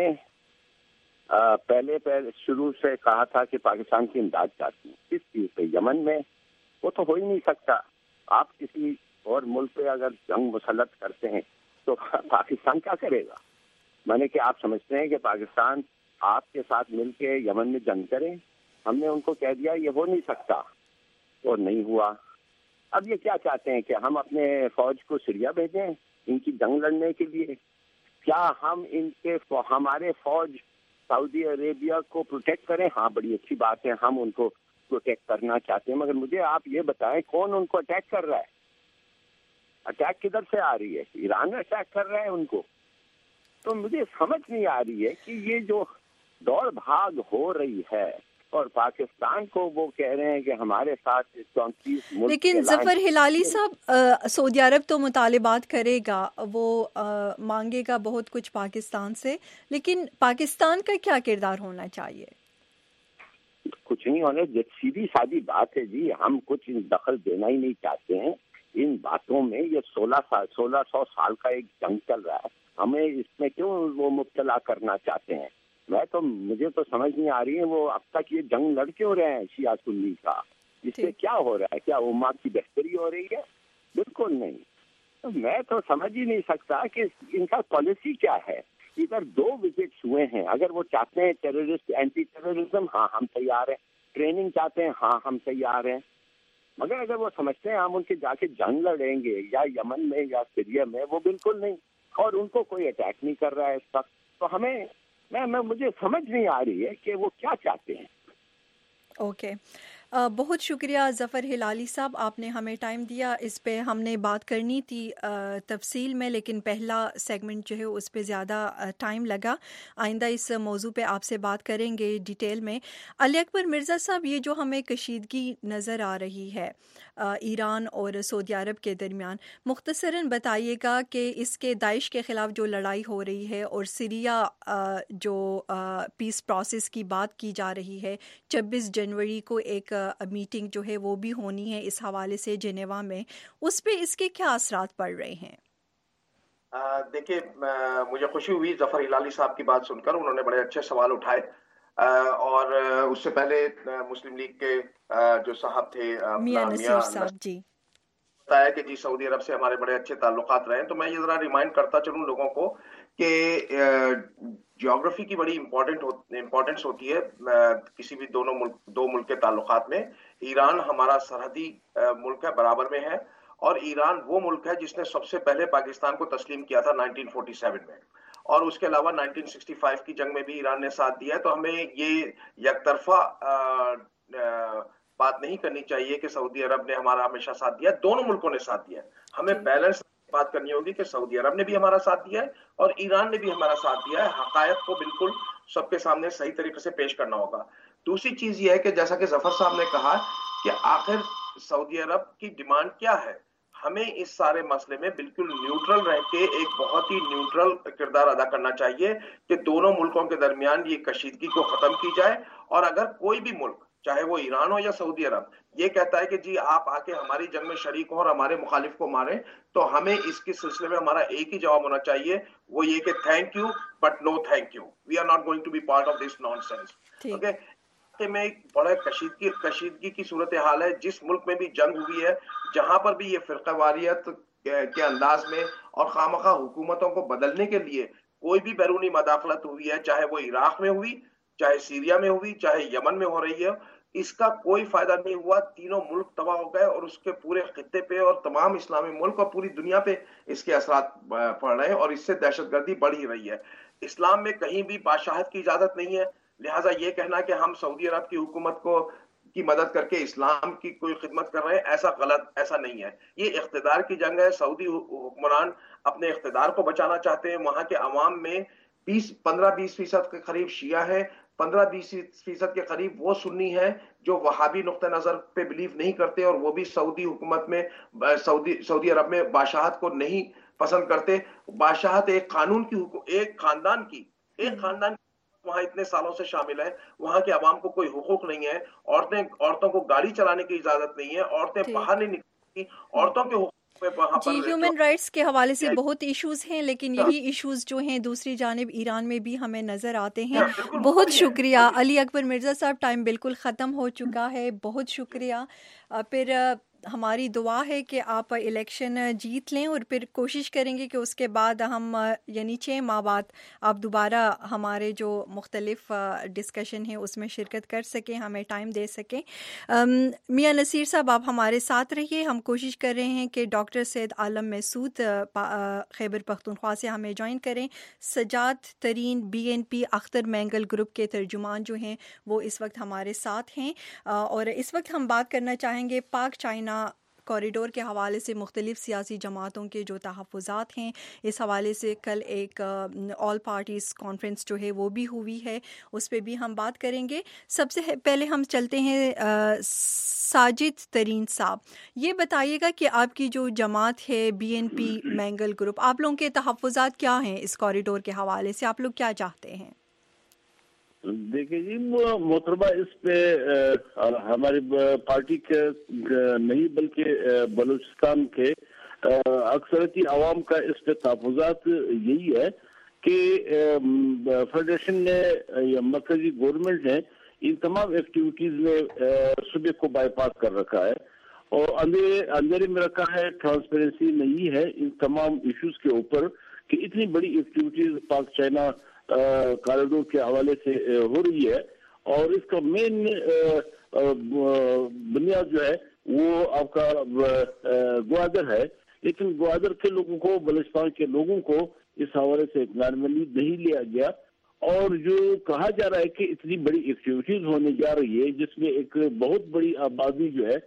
پہلے پہلے شروع سے کہا تھا کہ پاکستان کی امداد چاہتی ہیں. کس چیز پہ؟ یمن میں. وہ تو ہو ہی نہیں سکتا. آپ کسی اور ملک پہ اگر جنگ مسلط کرتے ہیں تو پاکستان کیا کرے گا؟ میں نے کہ آپ سمجھتے ہیں کہ پاکستان آپ کے ساتھ مل کے یمن میں جنگ کرے؟ ہم نے ان کو کہہ دیا یہ ہو نہیں سکتا اور نہیں ہوا. اب یہ کیا چاہتے ہیں کہ ہم اپنے فوج کو سیریا بھیجیں ان کی جنگ لڑنے کے لیے؟ کیا ہم ان کے ہمارے فوج سعودی عربیہ کو پروٹیکٹ کریں؟ ہاں، بڑی اچھی بات ہے، ہم ان کو پروٹیکٹ کرنا چاہتے ہیں، مگر مجھے آپ یہ بتائیں کون ان کو اٹیک کر رہا ہے؟ اٹیک کدھر سے آ رہی ہے؟ ایران اٹیک کر رہا ہے ان کو. تو مجھے سمجھ نہیں آ رہی ہے کہ یہ جو دوڑ بھاگ ہو رہی ہے اور پاکستان کو وہ کہہ رہے ہیں کہ ہمارے ساتھ چونتیس ملک. لیکن ظفر ہلالی صاحب، سعودی عرب تو مطالبات کرے گا، وہ مانگے گا بہت کچھ پاکستان سے، لیکن پاکستان کا کیا کردار ہونا چاہیے؟ کچھ نہیں ہونے. سیدھی سادی بات ہے جی، ہم کچھ دخل دینا ہی نہیں چاہتے ہیں ان باتوں میں. یہ سولہ سال سولہ سو سال کا ایک جنگ چل رہا ہے، ہمیں اس میں کیوں وہ مبتلا کرنا چاہتے ہیں؟ میں تو مجھے تو سمجھ نہیں آ رہی ہے وہ اب تک یہ جنگ لڑ کیوں رہے ہیں شیعہ سنی کا؟ اس سے کیا ہو رہا ہے؟ کیا امت کی بہتری ہو رہی ہے؟ بالکل نہیں. تو میں تو سمجھ ہی نہیں سکتا کہ ان کا پالیسی کیا ہے. ادھر دو وزٹس ہوئے ہیں، اگر وہ چاہتے ہیں ٹیررسٹ اینٹی ٹیررزم، ہاں ہم تیار ہیں. ٹریننگ چاہتے ہیں، ہاں ہم تیار ہیں. مگر اگر وہ سمجھتے ہیں ہم ان کے جا کے جنگ لڑیں گے یا یمن میں یا سیریا میں، وہ بالکل نہیں. اور ان کو کوئی اٹیک نہیں کر رہا ہے اس وقت. تو ہمیں میں میں مجھے سمجھ نہیں آ رہی ہے کہ وہ کیا چاہتے ہیں. اوکے بہت شکریہ ظفر ہلالی صاحب، آپ نے ہمیں ٹائم دیا. اس پہ ہم نے بات کرنی تھی تفصیل میں، لیکن پہلا سیگمنٹ جو ہے اس پہ زیادہ ٹائم لگا. آئندہ اس موضوع پہ آپ سے بات کریں گے ڈیٹیل میں. علی اکبر مرزا صاحب، یہ جو ہمیں کشیدگی نظر آ رہی ہے ایران اور سعودی عرب کے درمیان، مختصراً بتائیے گا کہ اس کے داعش کے خلاف جو لڑائی ہو رہی ہے اور سیریا جو پیس پروسیس کی بات کی جا رہی ہے، چھبیس جنوری کو ایک میٹنگ جو ہے وہ بھی ہونی ہے اس حوالے سے جنیوا میں، اس پہ اس کے کیا اثرات پڑ رہے ہیں؟ دیکھیے، مجھے خوشی ہوئی ظفر ہلالی صاحب کی بات سن کر. انہوں نے بڑے اچھے سوال اٹھائے، اور اس سے پہلے مسلم لیگ کے جو صاحب تھے میاں نصیر صاحب جی بتایا کہ جی سعودی عرب سے ہمارے بڑے اچھے تعلقات رہے ہیں. تو میں یہ ذرا ریمائنڈ کرتا چلوں لوگوں کو کہ جیوگرافی کی بڑی امپورٹنس ہوتی ہے کسی بھی دونوں ملک دو ملک کے تعلقات میں. ایران ہمارا سرحدی ملک ہے، برابر میں ہے، اور ایران وہ ملک ہے جس نے سب سے پہلے پاکستان کو تسلیم کیا تھا نائنٹین فورٹی سیون میں، اور اس کے علاوہ نائنٹین سکسٹی فائیو کی جنگ میں بھی ایران نے ساتھ دیا ہے. تو ہمیں یہ یک طرفہ بات نہیں کرنی چاہیے کہ سعودی عرب نے ہمارا ہمیشہ ساتھ دیا. دونوں ملکوں نے ساتھ دیا. ہمیں بیلنس بات کرنی ہوگی کہ سعودی عرب نے بھی ہمارا ساتھ دیا ہے اور ایران نے بھی ہمارا ساتھ دیا ہے. حقائق کو بالکل سب کے سامنے صحیح طریقے سے پیش کرنا ہوگا. دوسری چیز یہ ہے کہ جیسا کہ ظفر صاحب نے کہا کہ آخر سعودی عرب کی ڈیمانڈ کیا ہے. ہمیں اس سارے مسئلے میں بالکل نیوٹرل رہ کے ایک بہت ہی نیوٹرل کردار ادا کرنا چاہیے کہ دونوں ملکوں کے درمیان یہ کشیدگی کو ختم کی جائے. اور اگر کوئی بھی ملک، چاہے وہ ایران ہو یا سعودی عرب، یہ کہتا ہے کہ جی آپ آ کے ہماری جنگ میں شریک ہوں اور ہمارے مخالف کو ماریں، تو ہمیں اس کے سلسلے میں ہمارا ایک ہی جواب ہونا چاہیے، وہ یہ کہ thank you but no thank you, we are not going to be part of this nonsense. Okay, میں بڑے کشیدگی کشیدگی کی صورتحال ہے. جس ملک میں بھی جنگ ہوئی ہے، جہاں پر بھی یہ فرقہ واریت کے انداز میں اور خامخواہ حکومتوں کو بدلنے کے لیے کوئی بھی بیرونی مداخلت ہوئی ہے، چاہے وہ عراق میں ہوئی، چاہے سیریا میں ہوئی، چاہے یمن میں ہو رہی ہے، اس کا کوئی فائدہ نہیں ہوا. تینوں ملک تباہ ہو گئے اور اس کے پورے خطے پہ اور تمام اسلامی ملک اور پوری دنیا پہ اس کے اثرات پڑ رہے ہیں، اور اس سے دہشت گردی بڑھ ہی رہی ہے. اسلام میں کہیں بھی بادشاہت کی اجازت نہیں ہے، لہٰذا یہ کہنا کہ ہم سعودی عرب کی حکومت کو کی مدد کر کے اسلام کی کوئی خدمت کر رہے ہیں، ایسا غلط ایسا نہیں ہے. یہ اقتدار کی جنگ ہے. سعودی حکمران اپنے اقتدار کو بچانا چاہتے ہیں. وہاں کے عوام میں بیس پندرہ بیس فیصد کے قریب شیعہ ہیں، پندرہ بیس فیصد کے قریب وہ سنی ہیں جو وہابی نقطہ نظر پہ بلیو نہیں کرتے، اور وہ بھی سعودی حکومت میں سعودی سعودی عرب میں بادشاہت کو نہیں پسند کرتے. بادشاہت ایک قانون کی حکم ایک خاندان کی ایک خاندان وہاں اتنے سالوں سے شامل ہے. وہاں کے عوام کو کوئی حقوق نہیں ہے. عورتیں عورتوں کو گاڑی چلانے کی اجازت نہیں ہے. عورتیں باہر نہیں نکلتی. عورتوں کے حقوق جی، ہیومن رائٹس کے حوالے سے بہت ایشوز ہیں، لیکن یہی ایشوز جو ہیں دوسری جانب ایران میں بھی ہمیں نظر آتے ہیں. بہت شکریہ علی اکبر مرزا صاحب، ٹائم بالکل ختم ہو چکا ہے. بہت شکریہ. پھر ہماری دعا ہے کہ آپ الیکشن جیت لیں، اور پھر کوشش کریں گے کہ اس کے بعد ہم یعنی چھ ماہ بعد آپ دوبارہ ہمارے جو مختلف ڈسکشن ہیں اس میں شرکت کر سکیں، ہمیں ٹائم دے سکیں. میاں نصیر صاحب، آپ ہمارے ساتھ رہیے. ہم کوشش کر رہے ہیں کہ ڈاکٹر سید عالم محسود خیبر پختونخوا سے ہمیں جوائن کریں. Sajjad Tareen B N P Akhtar Mengal group کے ترجمان جو ہیں وہ اس وقت ہمارے ساتھ ہیں، اور اس وقت ہم بات کرنا چاہیں گے پاک چائنا کوریڈور کے حوالے سے مختلف سیاسی جماعتوں کے جو تحفظات ہیں. اس حوالے سے کل ایک آل پارٹیز کانفرنس جو ہے وہ بھی ہوئی ہے، اس پہ بھی ہم بات کریں گے. سب سے پہلے ہم چلتے ہیں ساجد ترین صاحب، یہ بتائیے گا کہ آپ کی جو جماعت ہے B N P Mengal group, آپ لوگوں کے تحفظات کیا ہیں اس کوریڈور کے حوالے سے؟ آپ لوگ کیا چاہتے ہیں؟ دیکھیے جی محترمہ، اس پہ ہماری پارٹی کے نہیں بلکہ بلوچستان کے اکثریتی عوام کا اس پہ تحفظات یہی ہے کہ فیڈریشن نے یا مرکزی گورنمنٹ نے ان تمام ایکٹیویٹیز میں صوبے کو بائی پاس کر رکھا ہے اور اندھیرے اندھیرے میں رکھا ہے. ٹرانسپیرنسی نہیں ہے ان تمام ایشوز کے اوپر کہ اتنی بڑی ایکٹیویٹیز پاک چائنا کاریڈور کے حوالے سے ہو رہی ہے. اور اس کا مین بنیاد جو ہے وہ آپ کا گوادر ہے، لیکن گوادر کے لوگوں کو، بلوچستان کے لوگوں کو اس حوالے سے اطمینان نہیں لیا گیا. اور جو کہا جا رہا ہے کہ اتنی بڑی ایکٹیویٹیز ہونے جا رہی ہے جس میں ایک بہت بڑی آبادی جو ہے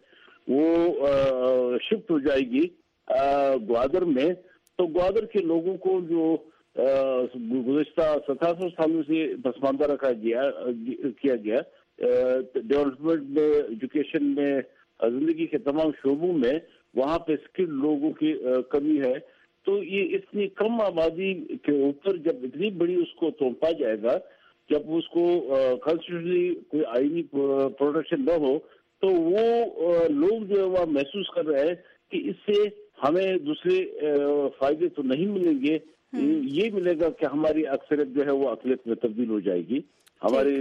وہ شفٹ ہو جائے گی گوادر میں، تو گوادر کے لوگوں کو جو گزشتہ ستاسو سالوں سے پسماندہ رکھا گیا کیا گیا ڈیولپمنٹ میں، ایجوکیشن میں، زندگی کے تمام شعبوں میں، وہاں پہ اسکل لوگوں کی کمی ہے. تو یہ اتنی کم آبادی کے اوپر جب اتنی بڑی اس کو تونپا جائے گا، جب اس کو کانسٹیٹیوشنلی کوئی آئینی پروٹیکشن نہ ہو، تو وہ لوگ جو ہے وہ محسوس کر رہے ہیں کہ اس سے ہمیں دوسرے فائدے تو نہیں ملیں گے، یہ ملے گا کہ ہماری اکثریت جو ہے وہ اقلیت میں تبدیل ہو جائے گی، ہماری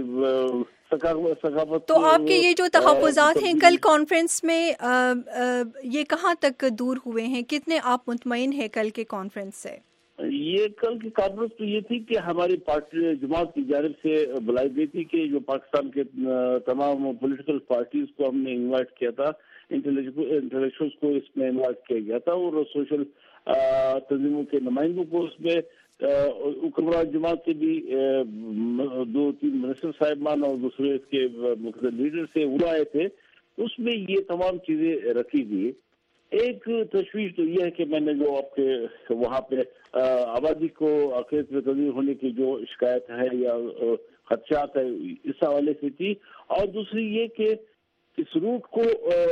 ثقافت. تو آپ کے یہ جو تحفظات ہیں کل کانفرنس میں یہ کہاں تک دور ہوئے ہیں؟ کتنے آپ مطمئن ہیں کل کے کانفرنس سے؟ یہ کل کی کانفرنس تو یہ تھی کہ ہماری پارٹی جماعت کی جانب سے بلائی گئی تھی کہ جو پاکستان کے تمام پولیٹیکل پارٹیز کو ہم نے انوائٹ کیا تھا، انٹلیکچوئلز کو اس میں انوائٹ کیا گیا تھا، اور سوشل تنظیموں کے نمائندوں کو اس میں، حکمران جماعت کے بھی دو تین منسٹر صاحبان اور دوسرے اس کے مختلف لیڈر سے وہ آئے تھے. اس میں یہ تمام چیزیں رکھی گئی. ایک تشویش تو یہ ہے کہ میں نے جو آپ کے وہاں پہ آبادی کو اقلیت میں تبدیل ہونے کی جو شکایت ہے یا خدشات ہے اس حوالے سے تھی، اور دوسری یہ کہ اس روٹ کو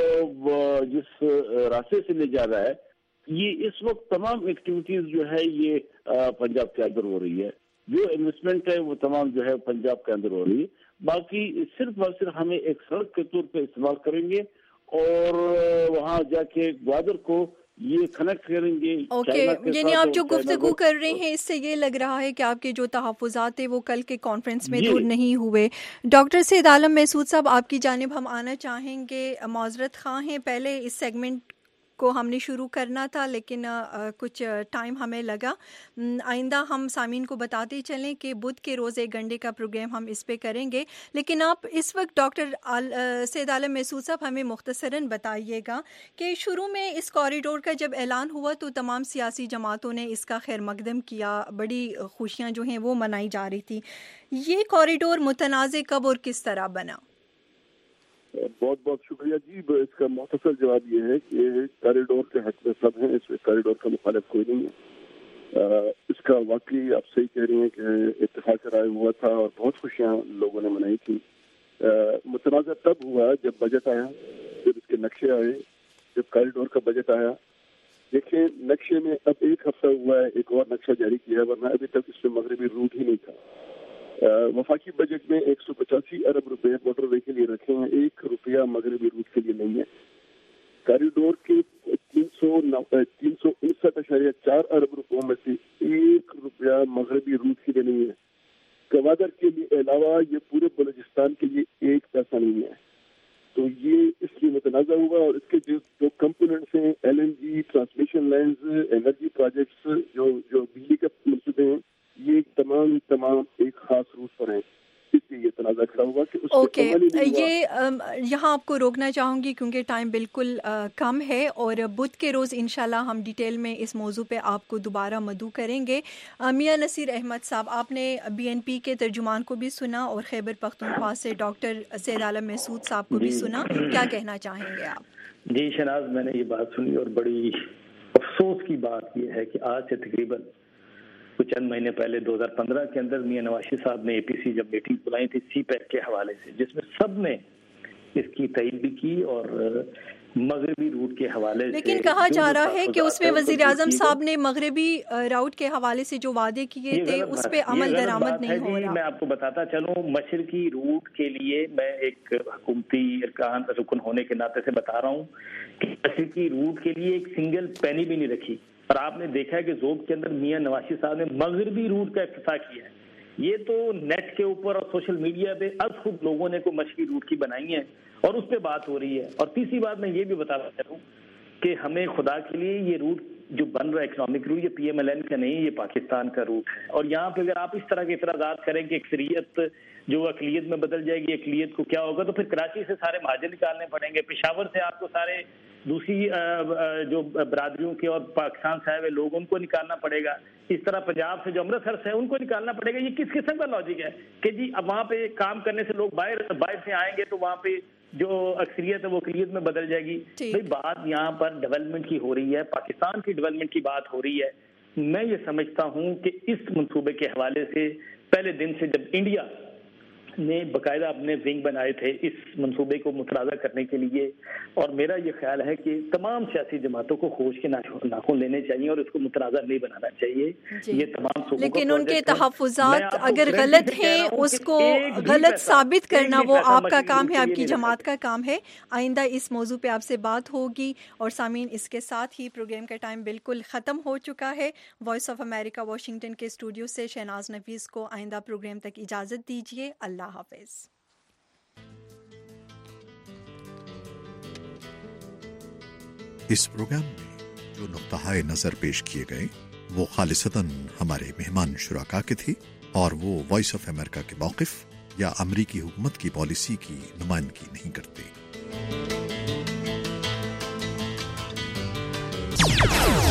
جس راستے سے لے جا رہا ہے، یہ اس وقت تمام ایکٹیویٹیز جو ہے یہ پنجاب کے اندر ہو رہی ہے، جو انویسٹمنٹ ہے وہ تمام جو ہے پنجاب کے اندر ہو رہی ہے. باقی صرف اور صرف ہمیں ایک سڑک کے طور پہ استعمال کریں گے اور وہاں جا کے گوادر کو یہ کنیکٹ کریں گے. اوکے، یعنی آپ جو گفتگو کر رہے ہیں اس سے یہ لگ رہا ہے کہ آپ کے جو تحفظات ہیں وہ کل کے کانفرنس میں دور نہیں ہوئے. ڈاکٹر سید عالم محسود صاحب، آپ کی جانب ہم آنا چاہیں گے. معذرت خواہ ہیں، پہلے اس سیگمنٹ کو ہم نے شروع کرنا تھا لیکن کچھ ٹائم ہمیں لگا. آئندہ ہم سامعین کو بتاتے چلیں کہ بدھ کے روز ایک گھنٹے کا پروگرام ہم اس پہ کریں گے. لیکن آپ اس وقت ڈاکٹر سید عالم محسود صاحب ہمیں مختصراً بتائیے گا کہ شروع میں اس کوریڈور کا جب اعلان ہوا تو تمام سیاسی جماعتوں نے اس کا خیر مقدم کیا، بڑی خوشیاں جو ہیں وہ منائی جا رہی تھی. یہ کوریڈور متنازع کب اور کس طرح بنا؟ بہت بہت شکریہ جی. اس کا مختصر جواب یہ ہے کہ کوریڈور کے حق میں سب ہیں، اس میں کوریڈور کا مخالف کوئی نہیں ہے. اس کا واقعی آپ صحیح کہہ رہی ہیں کہ اتفاق رائے ہوا تھا اور بہت خوشیاں لوگوں نے منائی تھی. متنازع تب ہوا جب بجٹ آیا، جب اس کے نقشے آئے، جب کوریڈور کا بجٹ آیا. دیکھیں نقشے میں اب ایک ہفتہ ہوا ہے، ایک اور نقشہ جاری کیا ہے، ورنہ ابھی تک اس میں مغربی روٹ ہی نہیں تھا. وفاقی بجٹ میں ایک سو پچاسی ارب روپے موٹر وے کے لیے رکھے ہیں، ایک روپیہ مغربی روٹ کے لیے نہیں ہے. کوریڈور کے تین سو تین سو انسٹھ اشاریہ چار ارب روپوں میں سے ایک روپیہ مغربی روٹ کے لیے نہیں ہے. گوادر کے لیے علاوہ یہ پورے بلوچستان کے لیے ایک پیسہ نہیں ہے. تو یہ اس لیے متنازع ہوا، اور اس کے جو جو کمپوننٹس ہیں، L N G, transmission lines, energy projects, جو جو بجلی کے منصوبے ہیں، یہ تمام تمام ایک خاص روٹ پر ہیں. اس لیے یہ تنازع کھڑا ہوا کہ اس اوکے یہ یہاں آپ کو روکنا چاہوں گی کیونکہ ٹائم بالکل کم ہے، اور بدھ کے روز انشاءاللہ ہم ڈیٹیل میں اس موضوع پہ آپ کو دوبارہ مدعو کریں گے. میاں نصیر احمد صاحب، آپ نے بی این پی کے ترجمان کو بھی سنا اور خیبر پختونخوا سے ڈاکٹر سید عالم محسود صاحب کو بھی سنا، کیا کہنا چاہیں گے آپ؟ جی شناز، میں نے یہ بات سنی اور بڑی افسوس کی بات یہ ہے کہ آج سے تقریباً کچھ چند مہینے پہلے دو ہزار پندرہ کے اندر میاں نواز شریف صاحب نے اے پی سی جب میٹنگ بلائی تھی سی پیک کے حوالے سے، جس میں سب نے اس کی تائید بھی کی اور مغربی روٹ کے حوالے سے، لیکن کہا جا رہا ہے کہ اس میں وزیر اعظم صاحب نے مغربی راؤٹ کے حوالے سے جو وعدے کیے تھے اس پہ عمل درآمد نہیں ہو رہا. میں آپ کو بتاتا چلوں، مشرقی روٹ کے لیے میں ایک حکومتی ارکان رکن ہونے کے ناطے سے بتا رہا ہوں کہ مشرقی روٹ کے لیے ایک سنگل پینی بھی نہیں رکھی، اور آپ نے دیکھا ہے کہ ذوق کے اندر میاں نواز شریف صاحب نے مغربی روٹ کا افتتاح کیا ہے. یہ تو نیٹ کے اوپر اور سوشل میڈیا پہ از خود لوگوں نے کوئی مشرقی روٹ کی بنائی ہے اور اس پہ بات ہو رہی ہے. اور تیسری بات میں یہ بھی بتانا چاہتا ہوں کہ ہمیں خدا کے لیے یہ روٹ جو بن رہا ہے اکنامک روٹ، یہ پی ایم ایل این کا نہیں، یہ پاکستان کا روٹ ہے. اور یہاں پہ اگر آپ اس طرح کے اعتراضات کریں کہ اکثریت جو اقلیت میں بدل جائے گی، اقلیت کو کیا ہوگا، تو پھر کراچی سے سارے مہاجر نکالنے پڑیں گے، پشاور سے آپ کو سارے دوسری جو برادریوں کے اور پاکستان سے آئے ہوئے لوگ ان کو نکالنا پڑے گا. اس طرح پنجاب سے جو امرتسر سے ان کو نکالنا پڑے گا. یہ کس قسم کا لاجک ہے کہ جی اب وہاں پہ کام کرنے سے لوگ باہر باہر سے آئیں گے تو وہاں پہ جو اکثریت ہے وہ اقلیت میں بدل جائے گی. بھائی بات یہاں پر ڈیولپمنٹ کی ہو رہی ہے, پاکستان کی ڈیولپمنٹ کی بات ہو رہی ہے. میں یہ سمجھتا ہوں کہ اس منصوبے کے حوالے سے پہلے دن سے جب انڈیا نے باقاعدہ اپنے ونگ بنائے تھے اس منصوبے کو متنازع کرنے کے لیے, اور میرا یہ خیال ہے کہ تمام سیاسی جماعتوں کو ہوش کے ناخن لینے چاہیے اور اس کو متنازع نہیں بنانا چاہیے. یہ تمام لیکن ان کے تحفظات اگر غلط ہیں اس کو غلط ثابت کرنا وہ آپ کا کام ہے, آپ کی جماعت کا کام ہے. آئندہ اس موضوع پہ آپ سے بات ہوگی. اور سامعین, اس کے ساتھ ہی پروگرام کا ٹائم بالکل ختم ہو چکا ہے. وائس آف امریکہ واشنگٹن کے اسٹوڈیو سے شہناز نفیس کو آئندہ پروگرام تک اجازت دیجیے. اللہ حافظ. اس پروگرام میں جو نقطۂ نظر پیش کیے گئے وہ خالصتاً ہمارے مہمان شرکا کے تھے اور وہ وائس آف امریکہ کے موقف یا امریکی حکومت کی پالیسی کی نمائندگی نہیں کرتے.